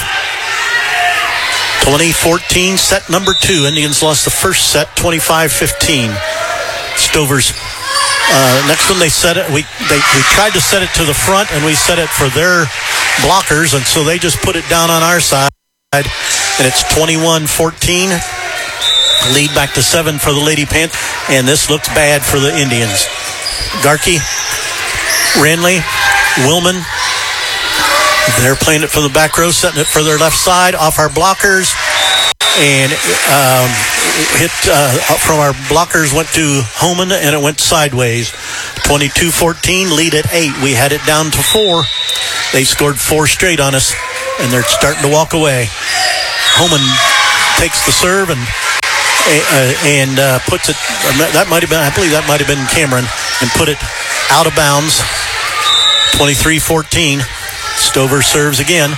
20-14, set number 2. Indians lost the first set, 25-15. Stover's next one, they set it. We tried to set it to the front, and we set it for their blockers, and so they just put it down on our side, and it's 21-14. Lead back to 7 for the Lady Panthers, and this looks bad for the Indians. Garkey, Ranley, Willman. They're playing it from the back row, setting it for their left side off our blockers. And hit from our blockers, went to Homan, and it went sideways. 22-14, lead at 8. We had it down to 4. They scored 4 straight on us, and they're starting to walk away. Homan takes the serve and puts it. That might have been, I believe that might have been Cameron, and put it out of bounds. 23-14. Stover serves again.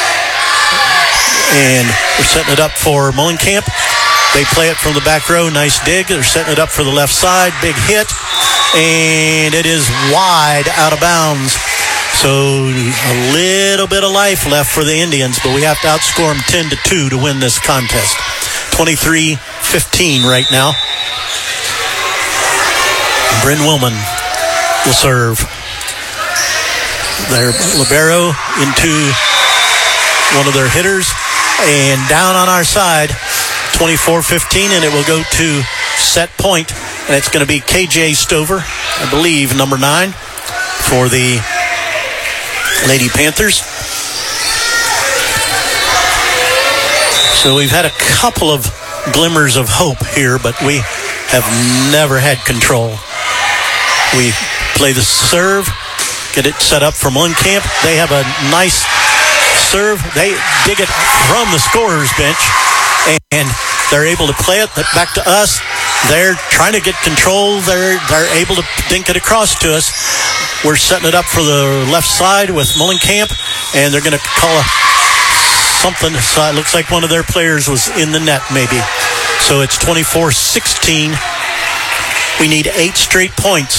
And we're setting it up for Mullenkamp. They play it from the back row. Nice dig. They're setting it up for the left side. Big hit. And it is wide out of bounds. So a little bit of life left for the Indians, but we have to outscore them 10-2 to win this contest. 23-15 right now. Bryn Willman will serve. Their libero into one of their hitters. And down on our side, 24-15, and it will go to set point. And it's going to be KJ Stover, I believe, number 9 for the Lady Panthers. So we've had a couple of glimmers of hope here, but we have never had control. We play the serve, get it set up from Mullenkamp. They have a nice serve. They dig it from the scorer's bench, and they're able to play it back to us. They're trying to get control. They're able to dink it across to us. We're setting it up for the left side with Mullenkamp, and they're going to call something. So it looks like one of their players was in the net, maybe. So it's 24-16. We need 8 straight points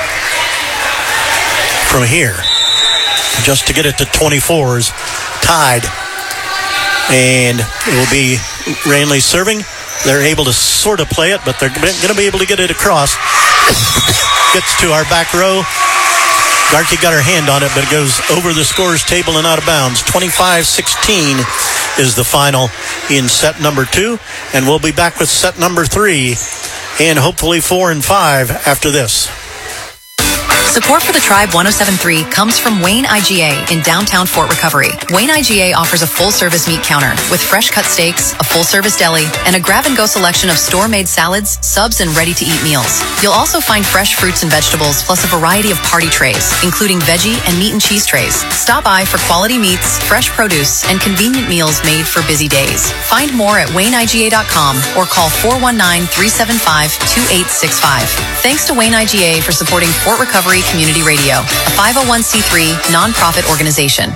from here just to get it to 24s, tied. And it will be Ranley serving. They're able to sort of play it, but they're going to be able to get it across. Gets to our back row. Garkey got her hand on it, but it goes over the scorer's table and out of bounds. 25-16 is the final in set number 2. And we'll be back with set number 3 and hopefully 4 and 5 after this. Support for the Tribe 107.3 comes from Wayne IGA in downtown Fort Recovery. Wayne IGA offers a full-service meat counter with fresh-cut steaks, a full-service deli, and a grab-and-go selection of store-made salads, subs, and ready-to-eat meals. You'll also find fresh fruits and vegetables, plus a variety of party trays, including veggie and meat and cheese trays. Stop by for quality meats, fresh produce, and convenient meals made for busy days. Find more at WayneIGA.com or call 419-375-2865. Thanks to Wayne IGA for supporting Fort Recovery Community Radio, a 501c3 nonprofit organization.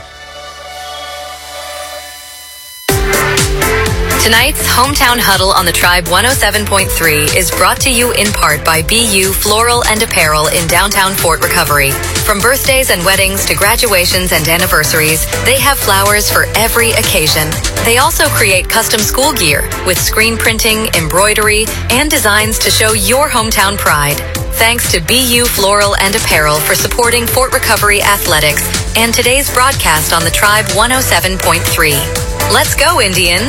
Tonight's Hometown Huddle on the Tribe 107.3 is brought to you in part by BU Floral and Apparel in downtown Fort Recovery. From birthdays and weddings to graduations and anniversaries, they have flowers for every occasion. They also create custom school gear with screen printing, embroidery, and designs to show your hometown pride. Thanks to BU Floral and Apparel for supporting Fort Recovery Athletics and today's broadcast on the Tribe 107.3. Let's go, Indians!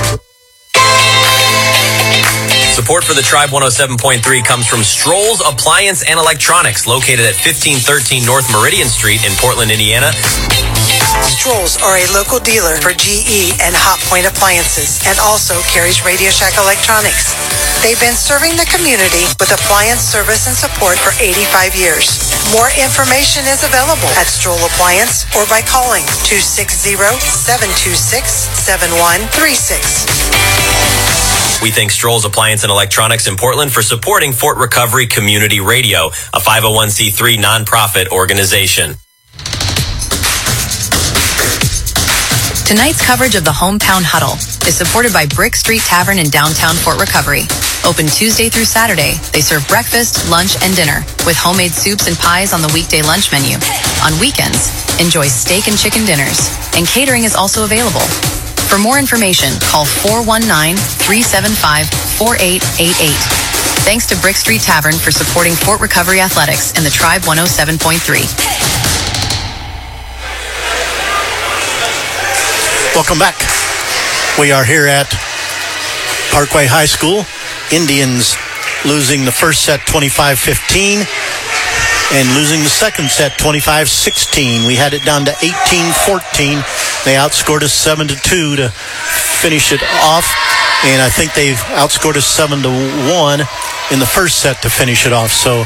Support for the Tribe 107.3 comes from Stroll's Appliance and Electronics, located at 1513 North Meridian Street in Portland, Indiana. Stroll's are a local dealer for GE and Hot Point appliances and also carries Radio Shack Electronics. They've been serving the community with appliance service and support for 85 years. More information is available at Stroll Appliance or by calling 260-726-7136. We thank Stroll's Appliance and Electronics in Portland for supporting Fort Recovery Community Radio, a 501c3 nonprofit organization. Tonight's coverage of the Hometown Huddle is supported by Brick Street Tavern in downtown Fort Recovery. Open Tuesday through Saturday, they serve breakfast, lunch, and dinner with homemade soups and pies on the weekday lunch menu. On weekends, enjoy steak and chicken dinners, and catering is also available. For more information, call 419-375-4888. Thanks to Brick Street Tavern for supporting Fort Recovery Athletics and the Tribe 107.3. Welcome back. We are here at Parkway High School. Indians losing the first set 25-15 and losing the second set 25-16. We had it down to 18-14. They outscored us 7-2 to finish it off, and I think they've outscored us 7-1 in the first set to finish it off. So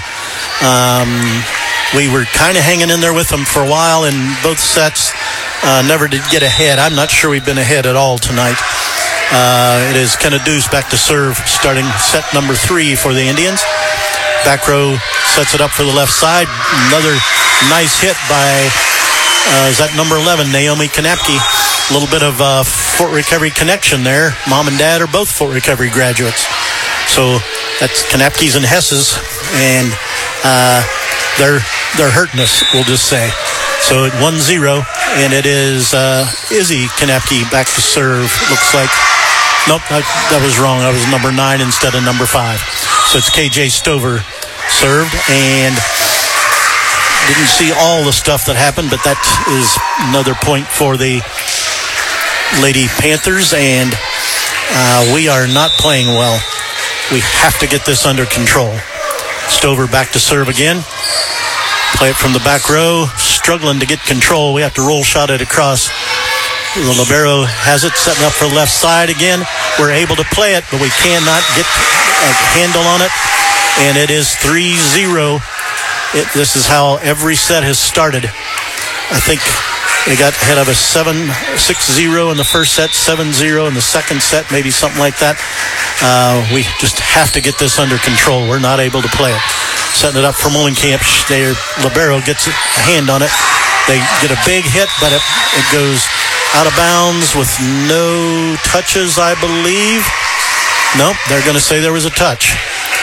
we were kind of hanging in there with them for a while in both sets. Never did get ahead. I'm not sure we've been ahead at all tonight. It is Kenna Deuce back to serve, starting set number 3 for the Indians. Back row sets it up for the left side. Another nice hit by, is that number 11, Naomi Kanapke. A little bit of Fort Recovery connection there. Mom and Dad are both Fort Recovery graduates. So that's Kanapke's and Hess's, and they're hurting us, we'll just say. So at 1-0, and it is Izzy Kanapke back to serve, looks like. Nope, that was wrong. That was number 9 instead of number 5. So it's KJ Stover served, and didn't see all the stuff that happened, but that is another point for the Lady Panthers, and we are not playing well. We have to get this under control. Stover back to serve again. Play it from the back row, struggling to get control. We have to roll shot it across. The libero has it, setting up for the left side again. We're able to play it, but we cannot get a handle on it. And it is 3-0. This is how every set has started. I think they got ahead of us 6-0 in the first set, 7-0 in the second set, maybe something like that. We just have to get this under control. We're not able to play it. Setting it up for Molenkamp. Their libero gets a hand on it. They get a big hit, but it goes out of bounds with no touches, I believe. Nope, they're going to say there was a touch.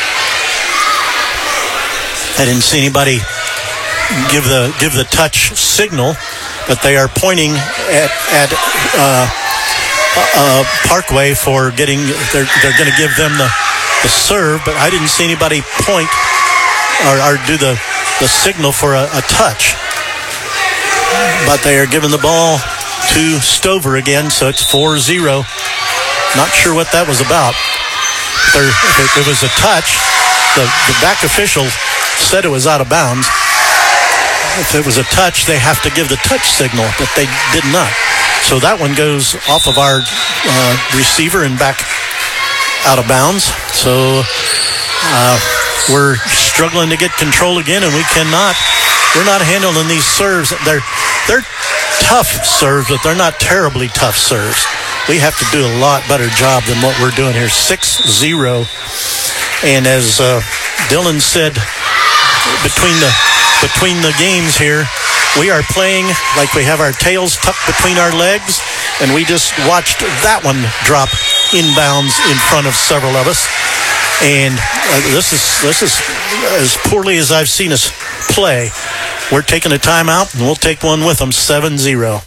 I didn't see anybody give the touch signal, but they are pointing at Parkway for getting. They're going to give them the serve, but I didn't see anybody point or do the signal for a touch. But they are giving the ball to Stover again, so it's 4-0. Not sure what that was about. If it was a touch, the back official said it was out of bounds. If it was a touch, they have to give the touch signal, but they did not. So that one goes off of our receiver and back out of bounds. So we're struggling to get control again, and we're not handling these serves. They're tough serves, but they're not terribly tough serves. We have to do a lot better job than what we're doing here. 6-0. And as Dylan said, between the games here, we are playing like we have our tails tucked between our legs, and we just watched that one drop inbounds in front of several of us. And this is as poorly as I've seen us play. We're taking a timeout, and we'll take one with them. 7-0.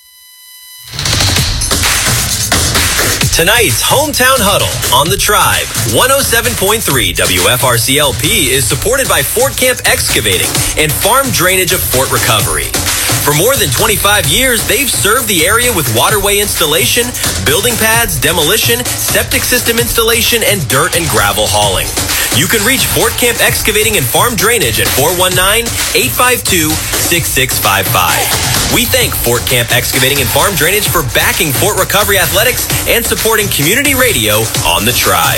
Tonight's Hometown Huddle on the Tribe 107.3 WFRC-LP is supported by Fort Camp Excavating and Farm Drainage of Fort Recovery. For more than 25 years, they've served the area with waterway installation, building pads, demolition, septic system installation, and dirt and gravel hauling. You can reach Fort Camp Excavating and Farm Drainage at 419-852-6655. We thank Fort Camp Excavating and Farm Drainage for backing Fort Recovery Athletics and supporting community radio on the Tribe.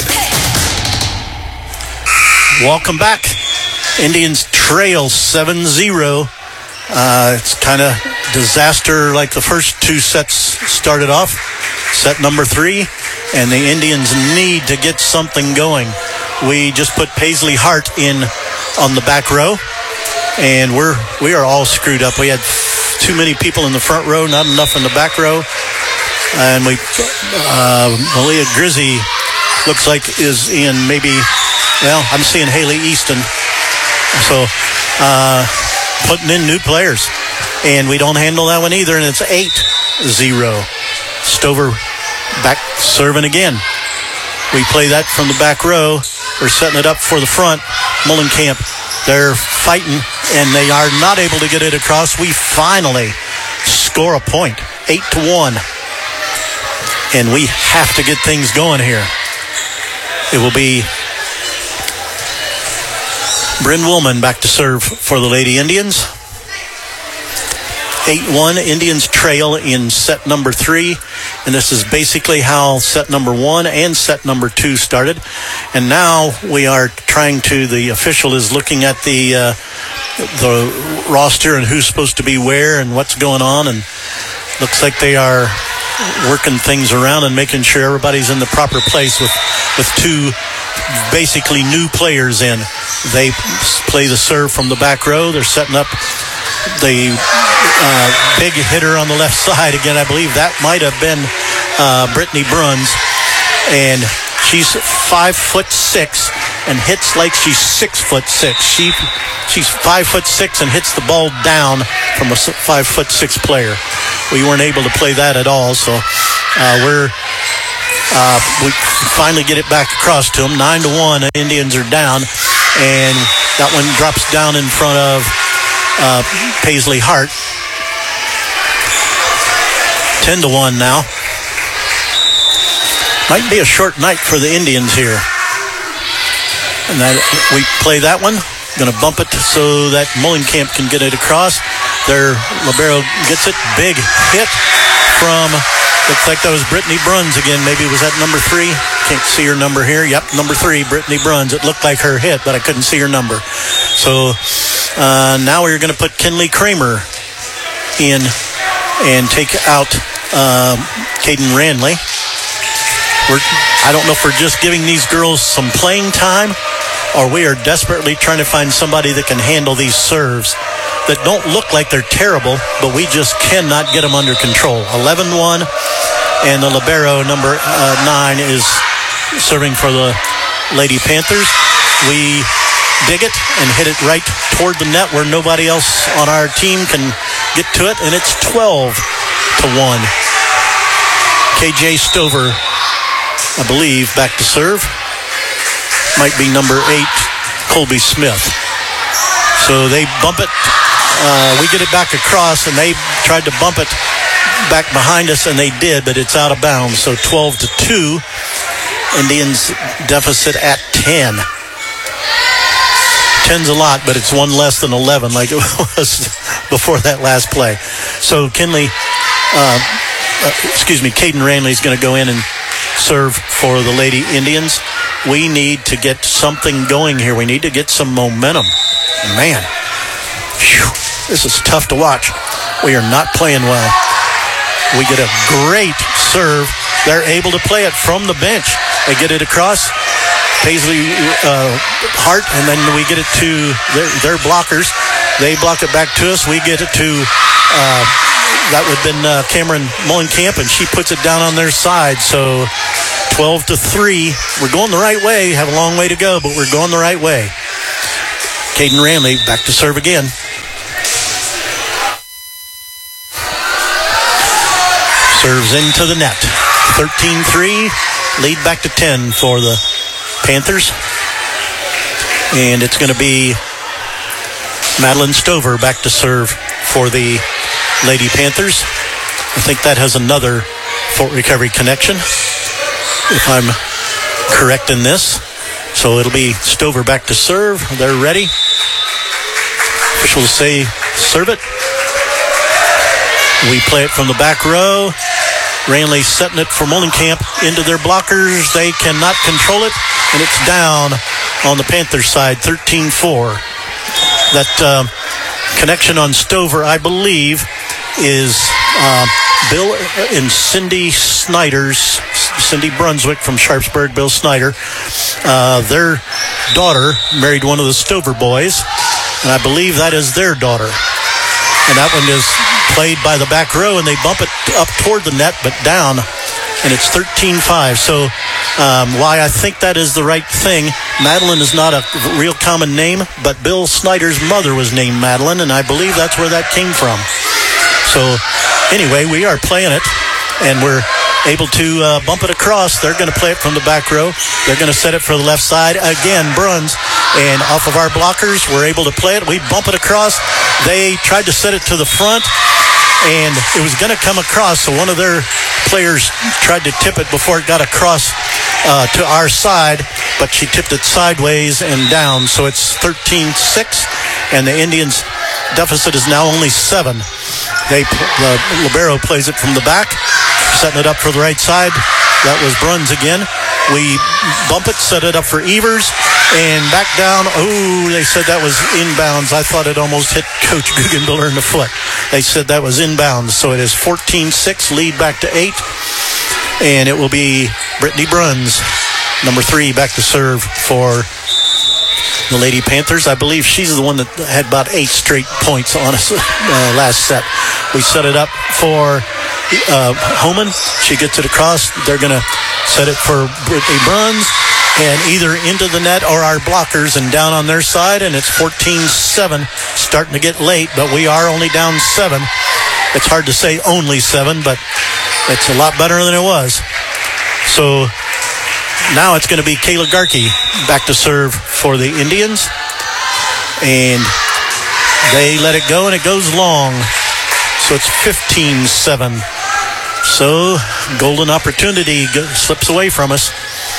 Welcome back. Indians trail 7-0. It's kind of disaster like the first two sets started off. Set number 3, and the Indians need to get something going. We just put Paisley Hart in on the back row, and we are all screwed up. We had too many people in the front row, not enough in the back row. And Malia Grizzy looks like is in I'm seeing Haley Easton. So putting in new players. And we don't handle that one either, and it's 8-0. Stover back serving again. We play that from the back row. We're setting it up for the front. Molenkamp, they're fighting, and they are not able to get it across. We finally score a point, 8-1. And we have to get things going here. It will be Bryn Woolman back to serve for the Lady Indians. 8-1, Indians trail in set number 3. And this is basically how set number 1 and set number 2 started. And now we are the official is looking at the roster and who's supposed to be where and what's going on. And looks like they are working things around and making sure everybody's in the proper place with 2 basically new players in. They play the serve from the back row. They're setting up the big hitter on the left side again. I believe that might have been Brittany Bruns, and she's 5'6" and hits like she's 6'6". She's 5'6" and hits the ball down from a 5'6" player. We weren't able to play that at all, so we finally get it back across to them. 9-1. Indians are down, and that one drops down in front of Paisley Hart. 10-1 now. Might be a short night for the Indians here. And we play that one. Going to bump it so that Molenkamp can get it across. Their libero gets it. Big hit from, looks like that was Brittany Bruns again. Maybe was that number 3? Can't see her number here. Yep, number 3, Brittany Bruns. It looked like her hit, but I couldn't see her number. So now we're going to put Kinley Kramer in and take out Caden Randley. I don't know if we're just giving these girls some playing time, or we are desperately trying to find somebody that can handle these serves that don't look like they're terrible, but we just cannot get them under control. 11-1, and the libero, number 9, is serving for the Lady Panthers. We dig it and hit it right toward the net where nobody else on our team can get to it, and it's 12-1. KJ Stover, I believe, back to serve. Might be number 8, Colby Smith. So they bump it. We get it back across, and they tried to bump it back behind us, and they did, but it's out of bounds. So 12-2. Indians deficit at 10. 10's a lot, but it's one less than 11 like it was before that last play. So Caden Randley is going to go in and serve for the Lady Indians. We need to get something going here. We need to get some momentum. Man, this is tough to watch. We are not playing well. We get a great serve. They're able to play it from the bench. They get it across Paisley Hart, and then we get it to their blockers. They block it back to us. We get it to that would have been Cameron Mullenkamp, and she puts it down on their side. So 12-3. We're going the right way. Have a long way to go, but we're going the right way. Caden Randley back to serve again. Serves into the net. 13-3. Lead back to 10 for the Panthers. And it's going to be Madeline Stover back to serve for the Lady Panthers. I think that has another Fort Recovery connection, if I'm correct in this. So it'll be Stover back to serve. They're ready. Officials say serve it. We play it from the back row. Randley setting it for Mullenkamp into their blockers. They cannot control it, and it's down on the Panthers side, 13-4. That connection on Stover, I believe, is Bill and Cindy Brunswick from Sharpsburg, Bill Snyder. Their daughter married one of the Stover boys, and I believe that is their daughter. And that one is played by the back row, and they bump it up toward the net, but down, and it's 13-5. So why I think that is the right thing, Madeline is not a real common name, but Bill Snyder's mother was named Madeline, and I believe that's where that came from. So anyway, we are playing it, and we're able to bump it across. They're going to play it from the back row. They're going to set it for the left side. Again, Bruns. And off of our blockers, we're able to play it. We bump it across. They tried to set it to the front, and it was going to come across. So one of their players tried to tip it before it got across to our side, but she tipped it sideways and down. So it's 13-6, and the Indians' deficit is now only 7. The libero plays it from the back, setting it up for the right side. That was Bruns again. We bump it, set it up for Evers, and back down. Oh, they said that was inbounds. I thought it almost hit Coach Guggenbiller in the foot. They said that was inbounds. So it is 14-6, lead back to 8. And it will be Brittany Bruns, number 3, back to serve for the Lady Panthers. I believe she's the one that had about 8 straight points on us last set. We set it up for Homan. She gets it across. They're going to set it for Brittany Bruns, and either into the net or our blockers and down on their side, and it's 14-7. Starting to get late, but we are only down 7. It's hard to say only 7, but it's a lot better than it was. So now it's going to be Kayla Garkey back to serve for the Indians, and they let it go, and it goes long. So it's 15-7. So golden opportunity slips away from us.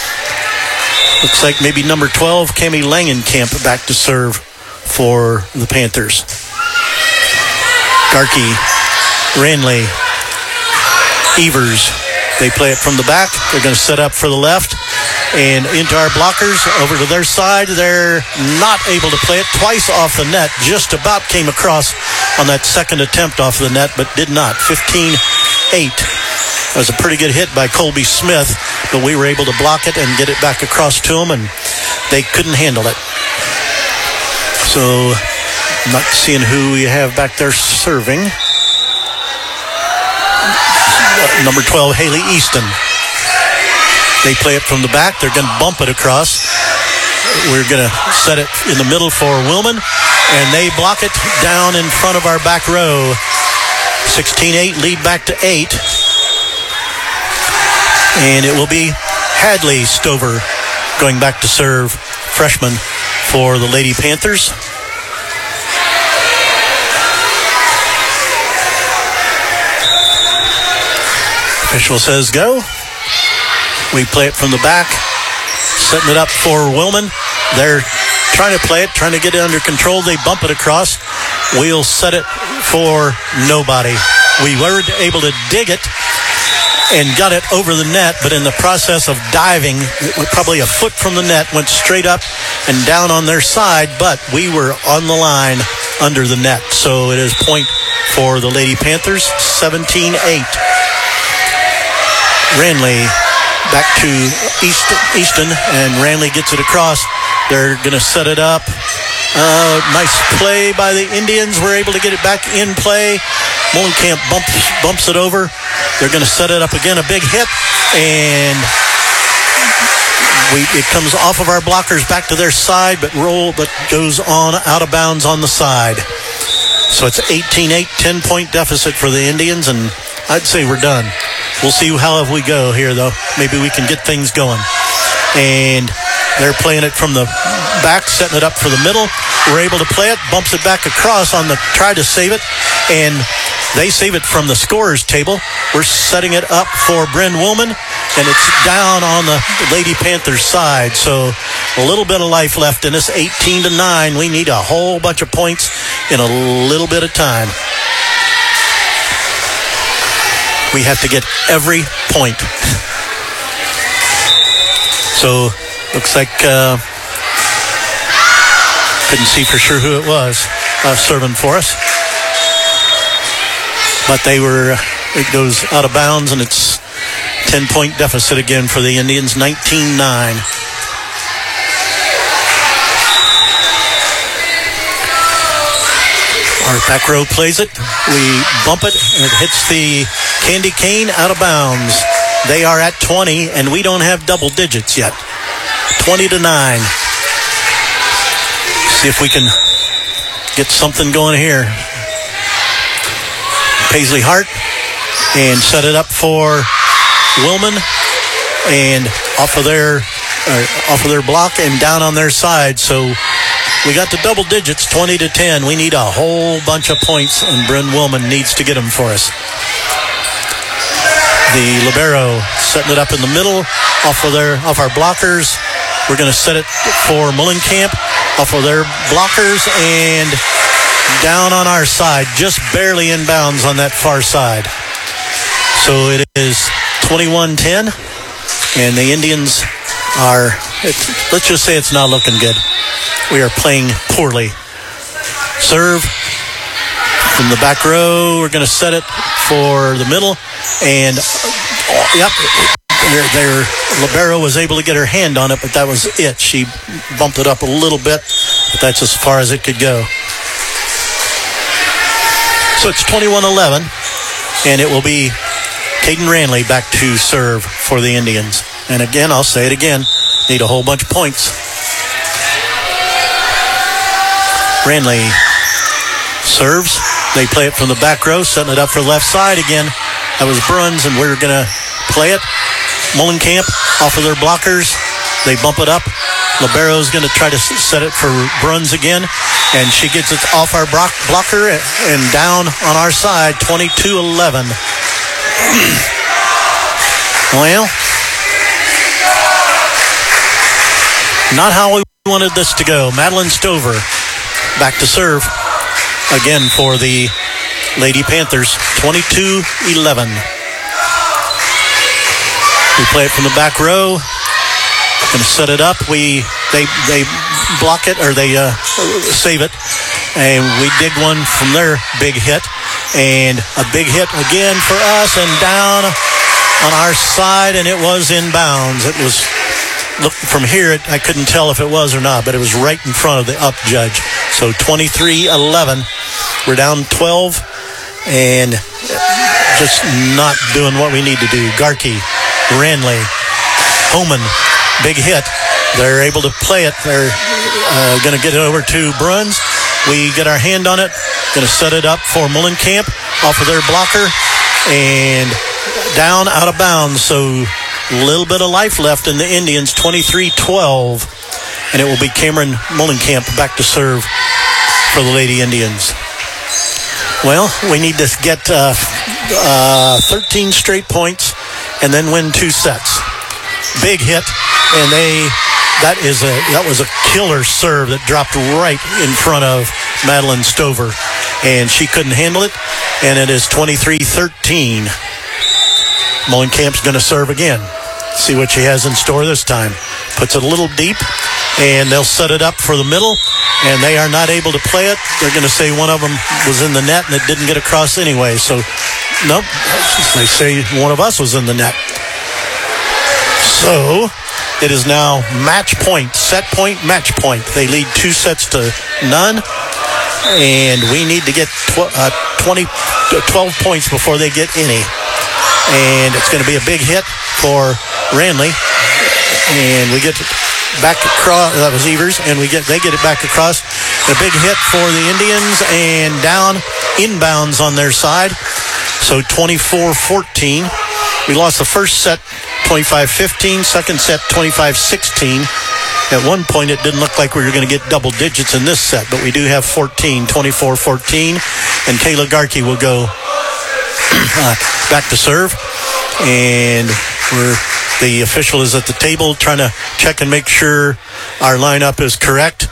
Looks like maybe number 12, Cammie Langenkamp, back to serve for the Panthers. Garkey, Randley, Evers. They play it from the back. They're going to set up for the left and into our blockers over to their side. They're not able to play it. Twice off the net. Just about came across on that second attempt off the net, but did not. 15-8. That was a pretty good hit by Colby Smith, but we were able to block it and get it back across to them, and they couldn't handle it. So, not seeing who we have back there serving. Number 12, Haley Easton. They play it from the back. They're going to bump it across. We're going to set it in the middle for Willman, and they block it down in front of our back row. 16-8, lead back to 8. And it will be Hadley Stover going back to serve, freshman for the Lady Panthers. Official says go. We play it from the back, setting it up for Willman. They're trying to play it, trying to get it under control. They bump it across. We'll set it for nobody. We were able to dig it and got it over the net, but in the process of diving, probably a foot from the net, went straight up and down on their side, but we were on the line under the net. So it is point for the Lady Panthers, 17-8. Ranley back to Easton, and Ranley gets it across. They're going to set it up. Nice play by the Indians. We're able to get it back in play. Molenkamp bumps it over. They're going to set it up again. A big hit, and it comes off of our blockers back to their side, but goes on out of bounds on the side. So it's 18-8, 10-point deficit for the Indians, and I'd say we're done. We'll see how we go here, though. Maybe we can get things going. And they're playing it from the back, setting it up for the middle. We're able to play it, bumps it back across on the try to save it, and they save it from the scorer's table. We're setting it up for Bryn Willman, and it's down on the Lady Panthers side. So a little bit of life left in us, 18-9. We need a whole bunch of points in a little bit of time. We have to get every point. So looks like couldn't see for sure who it was serving for us, but it goes out of bounds, and it's 10-point deficit again for the Indians, 19-9. Our back row plays it. We bump it, and it hits the candy cane out of bounds. They are at 20, and we don't have double digits yet. 20-9. See if we can get something going here. Paisley Hart, and set it up for Willman, and off of their block and down on their side. So we got to double digits, 20-10. We need a whole bunch of points, and Bryn Willman needs to get them for us. The libero setting it up in the middle, off our blockers. We're going to set it for Molenkamp, off of their blockers, and down on our side, just barely in bounds on that far side. So it is 21-10, and the Indians let's just say it's not looking good. We are playing poorly. Serve from the back row. We're going to set it for the middle, and their libero was able to get her hand on it, but that was it. She bumped it up a little bit, but that's as far as it could go. So it's 21-11, and it will be Caden Ranley back to serve for the Indians. And again, I'll say it again, need a whole bunch of points. Ranley serves. They play it from the back row, setting it up for the left side again. That was Bruns, and we're going to play it. Molenkamp off of their blockers. They bump it up. Libero's going to try to set it for Bruns again, and she gets it off our blocker and down on our side, 22-11. Well, not how we wanted this to go. Madeline Stover back to serve again for the Lady Panthers, 22-11. We play it from the back row. Going to set it up. They block it, or they save it. And we dig one from their big hit. And a big hit again for us, and down on our side, and it was in bounds. It was, look, from here, I couldn't tell if it was or not, but it was right in front of the up judge. So 23-11. We're down 12 and just not doing what we need to do. Garkey, Ranley, Homan, big hit. They're able to play it. They're going to get it over to Bruns. We get our hand on it. Going to set it up for Mullenkamp off of their blocker. And down out of bounds. So a little bit of life left in the Indians. 23-12. And it will be Cameron Mullenkamp back to serve for the Lady Indians. Well, we need to get 13 straight points and then win 2 sets. Big hit, and that was a killer serve that dropped right in front of Madeline Stover, and she couldn't handle it, and it is 23-13. Mullenkamp's going to serve again. See what she has in store this time. Puts it a little deep, and they'll set it up for the middle, and they are not able to play it. They're going to say one of them was in the net, and it didn't get across anyway. So, nope, they say one of us was in the net. So, it is now match point, set point, match point. They lead 2 sets to none, and we need to get 12 points before they get any. And it's going to be a big hit for Ranley, and we get back across. That was Evers, and they get it back across. A big hit for the Indians, and down inbounds on their side. So 24-14. We lost the first set 25-15, second set 25-16. At one point, it didn't look like we were going to get double digits in this set, but we do have 24-14, and Kayla Garkey will go back to serve. And the official is at the table trying to check and make sure our lineup is correct.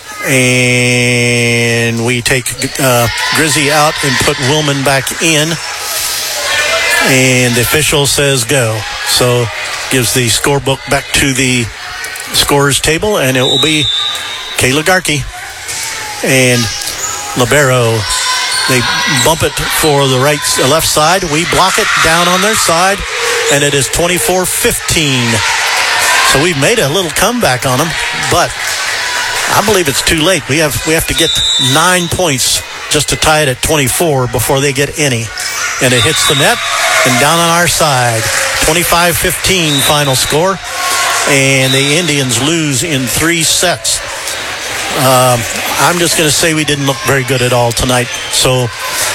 And we take Grizzy out and put Willman back in. And the official says go. So gives the scorebook back to the scorer's table, and it will be Kayla Garkey and Libero. They bump it for the left side. We block it down on their side, and it is 24-15. So we've made a little comeback on them, but I believe it's too late. We have to get 9 points just to tie it at 24 before they get any. And it hits the net and down on our side. 25-15 final score, and the Indians lose in 3 sets. I'm just going to say we didn't look very good at all tonight. So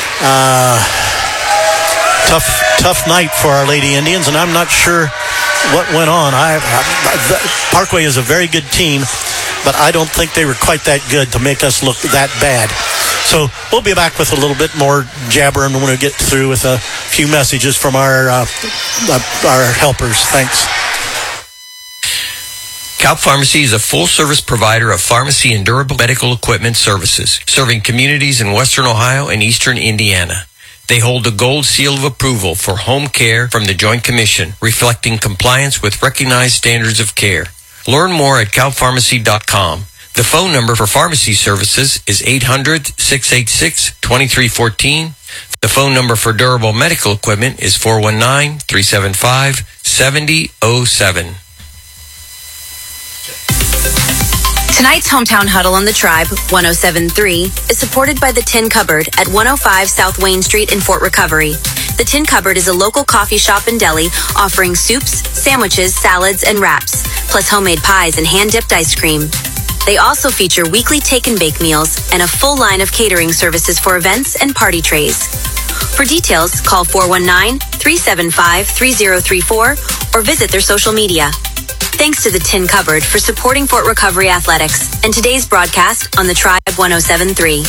tough night for our Lady Indians, and I'm not sure what went on. Parkway is a very good team, but I don't think they were quite that good to make us look that bad. So we'll be back with a little bit more jabbering when we get through with a few messages from our helpers. Thanks. Kaup Pharmacy is a full-service provider of pharmacy and durable medical equipment services, serving communities in western Ohio and eastern Indiana. They hold the gold seal of approval for home care from the Joint Commission, reflecting compliance with recognized standards of care. Learn more at kaupharmacy.com. The phone number for pharmacy services is 800-686-2314. The phone number for durable medical equipment is 419-375-7007. Tonight's Hometown Huddle on the Tribe, 107.3, is supported by the Tin Cupboard at 105 South Wayne Street in Fort Recovery. The Tin Cupboard is a local coffee shop and deli offering soups, sandwiches, salads, and wraps, plus homemade pies and hand-dipped ice cream. They also feature weekly take-and-bake meals and a full line of catering services for events and party trays. For details, call 419-375-3034 or visit their social media. Thanks to the Tin Cupboard for supporting Fort Recovery Athletics and today's broadcast on the Tribe 107.3.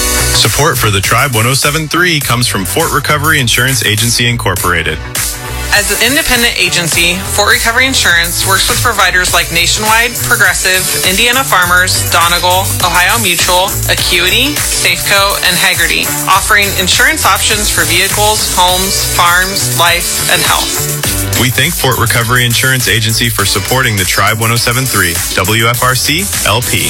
Support for the Tribe 107.3 comes from Fort Recovery Insurance Agency Incorporated. As an independent agency, Fort Recovery Insurance works with providers like Nationwide, Progressive, Indiana Farmers, Donegal, Ohio Mutual, Acuity, Safeco, and Hagerty, offering insurance options for vehicles, homes, farms, life, and health. We thank Fort Recovery Insurance Agency for supporting the Tribe 107.3 WFRC LP.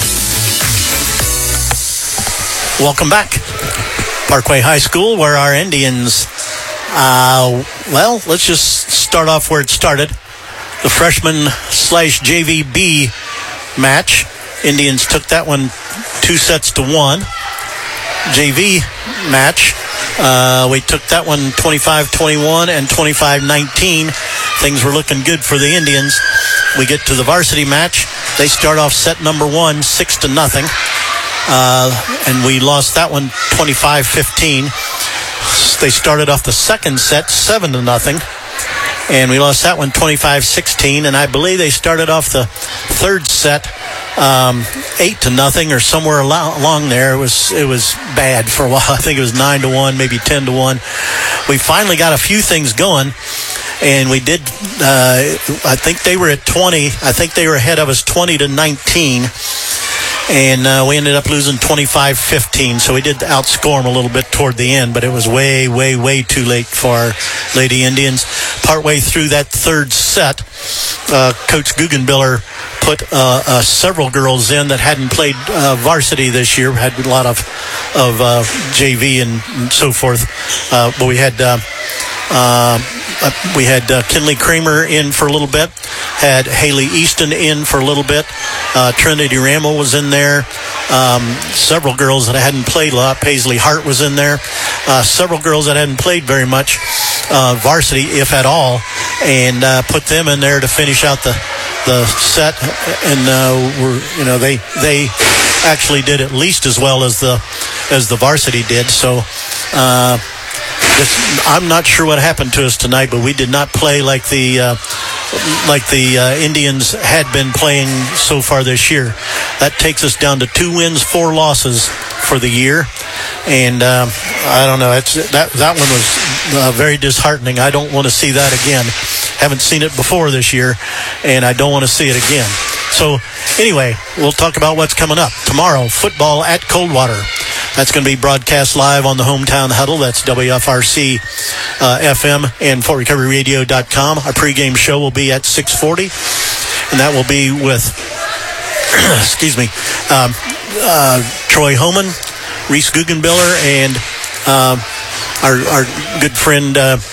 Welcome back. Parkway High School, where our Indians, let's just start off where it started. The freshman/JVB match. Indians took that one 2-1. JV match, we took that one 25-21 and 25-19. Things were looking good for the Indians. We get to the varsity match. They start off set number 1, 6-0. And we lost that one 25-15. They started off the second set 7-0. And we lost that one 25-16. And I believe they started off the third set 8-0 or somewhere along there. It was bad for a while. I think it was 9-1, maybe 10-1. We finally got a few things going, and we did. I think they were at 20. I think they were ahead of us 20-19. And we ended up losing 25-15, so we did outscore them a little bit toward the end, but it was way, way, way too late for our Lady Indians. Partway through that third set, Coach Guggenbiller put several girls in that hadn't played varsity this year, had a lot of JV and so forth. But we had Kinley Kramer in for a little bit, had Haley Easton in for a little bit. Trinity Rammel was in there. Several girls that I hadn't played a lot. Paisley Hart was in there. Several girls that hadn't played very much varsity, if at all, and put them in there to finish out the set. And they actually did at least as well as the varsity did. So I'm not sure what happened to us tonight, but we did not play like the Indians had been playing so far this year. That takes us down to 2 wins, 4 losses for the year. And I don't know. That one was very disheartening. I don't want to see that again. Haven't seen it before this year, and I don't want to see it again. So anyway, we'll talk about what's coming up. Tomorrow, football at Coldwater. That's going to be broadcast live on the Hometown Huddle. That's WFRC FM and FortRecoveryRadio.com. Our pregame show will be at 6:40, and that will be with, Troy Homan, Reese Guggenbiller, and our good friend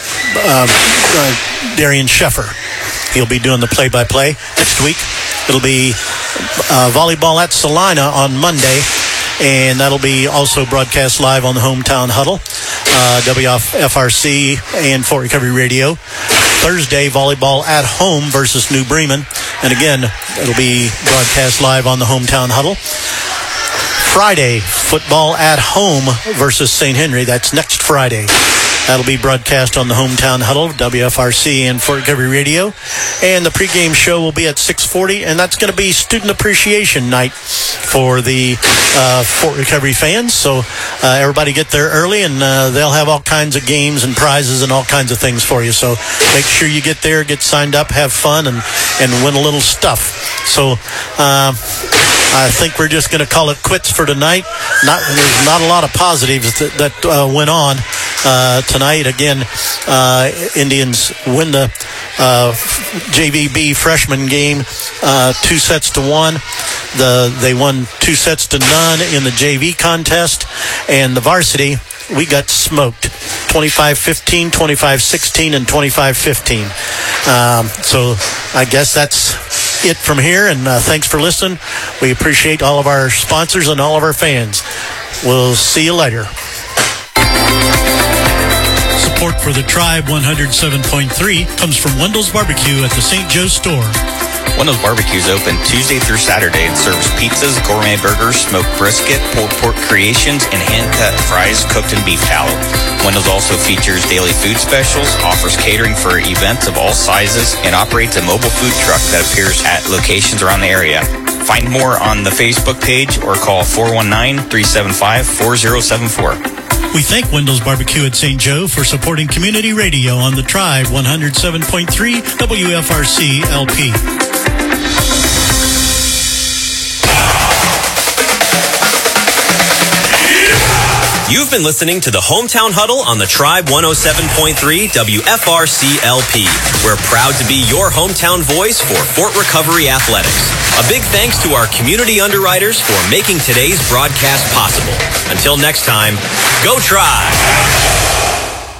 Darian Sheffer. He'll be doing the play-by-play next week. It'll be volleyball at Salina on Monday. And that'll be also broadcast live on the Hometown Huddle, WFRC and Fort Recovery Radio. Thursday, volleyball at home versus New Bremen. And again, it'll be broadcast live on the Hometown Huddle. Friday, football at home versus St. Henry. That's next Friday. That'll be broadcast on the Hometown Huddle, WFRC and Fort Recovery Radio. And the pregame show will be at 6:40, and that's going to be Student Appreciation Night for the Fort Recovery fans. So everybody get there early, and they'll have all kinds of games and prizes and all kinds of things for you. So make sure you get there, get signed up, have fun, and win a little stuff. So I think we're just going to call it quits for tonight. There's not a lot of positives that went on tonight. Again, Indians win the JVB freshman game 2-1. They won 2-0 in the JV contest, and the varsity, we got smoked 25-15, 25-16, and 25-15. So I guess that's it from here, and thanks for listening. We appreciate all of our sponsors and all of our fans. We'll see you later. Support for the Tribe 107.3 comes from Wendell's Barbecue at the St. Joe Store. Wendell's Barbecue is open Tuesday through Saturday and serves pizzas, gourmet burgers, smoked brisket, pulled pork creations, and hand-cut fries cooked in beef tallow. Wendell's also features daily food specials, offers catering for events of all sizes, and operates a mobile food truck that appears at locations around the area. Find more on the Facebook page or call 419-375-4074. We thank Wendell's Barbecue at St. Joe for supporting community radio on the Tribe 107.3 WFRC LP. You've been listening to the Hometown Huddle on the Tribe 107.3 WFRC LP. We're proud to be your hometown voice for Fort Recovery Athletics. A big thanks to our community underwriters for making today's broadcast possible. Until next time, go Tribe!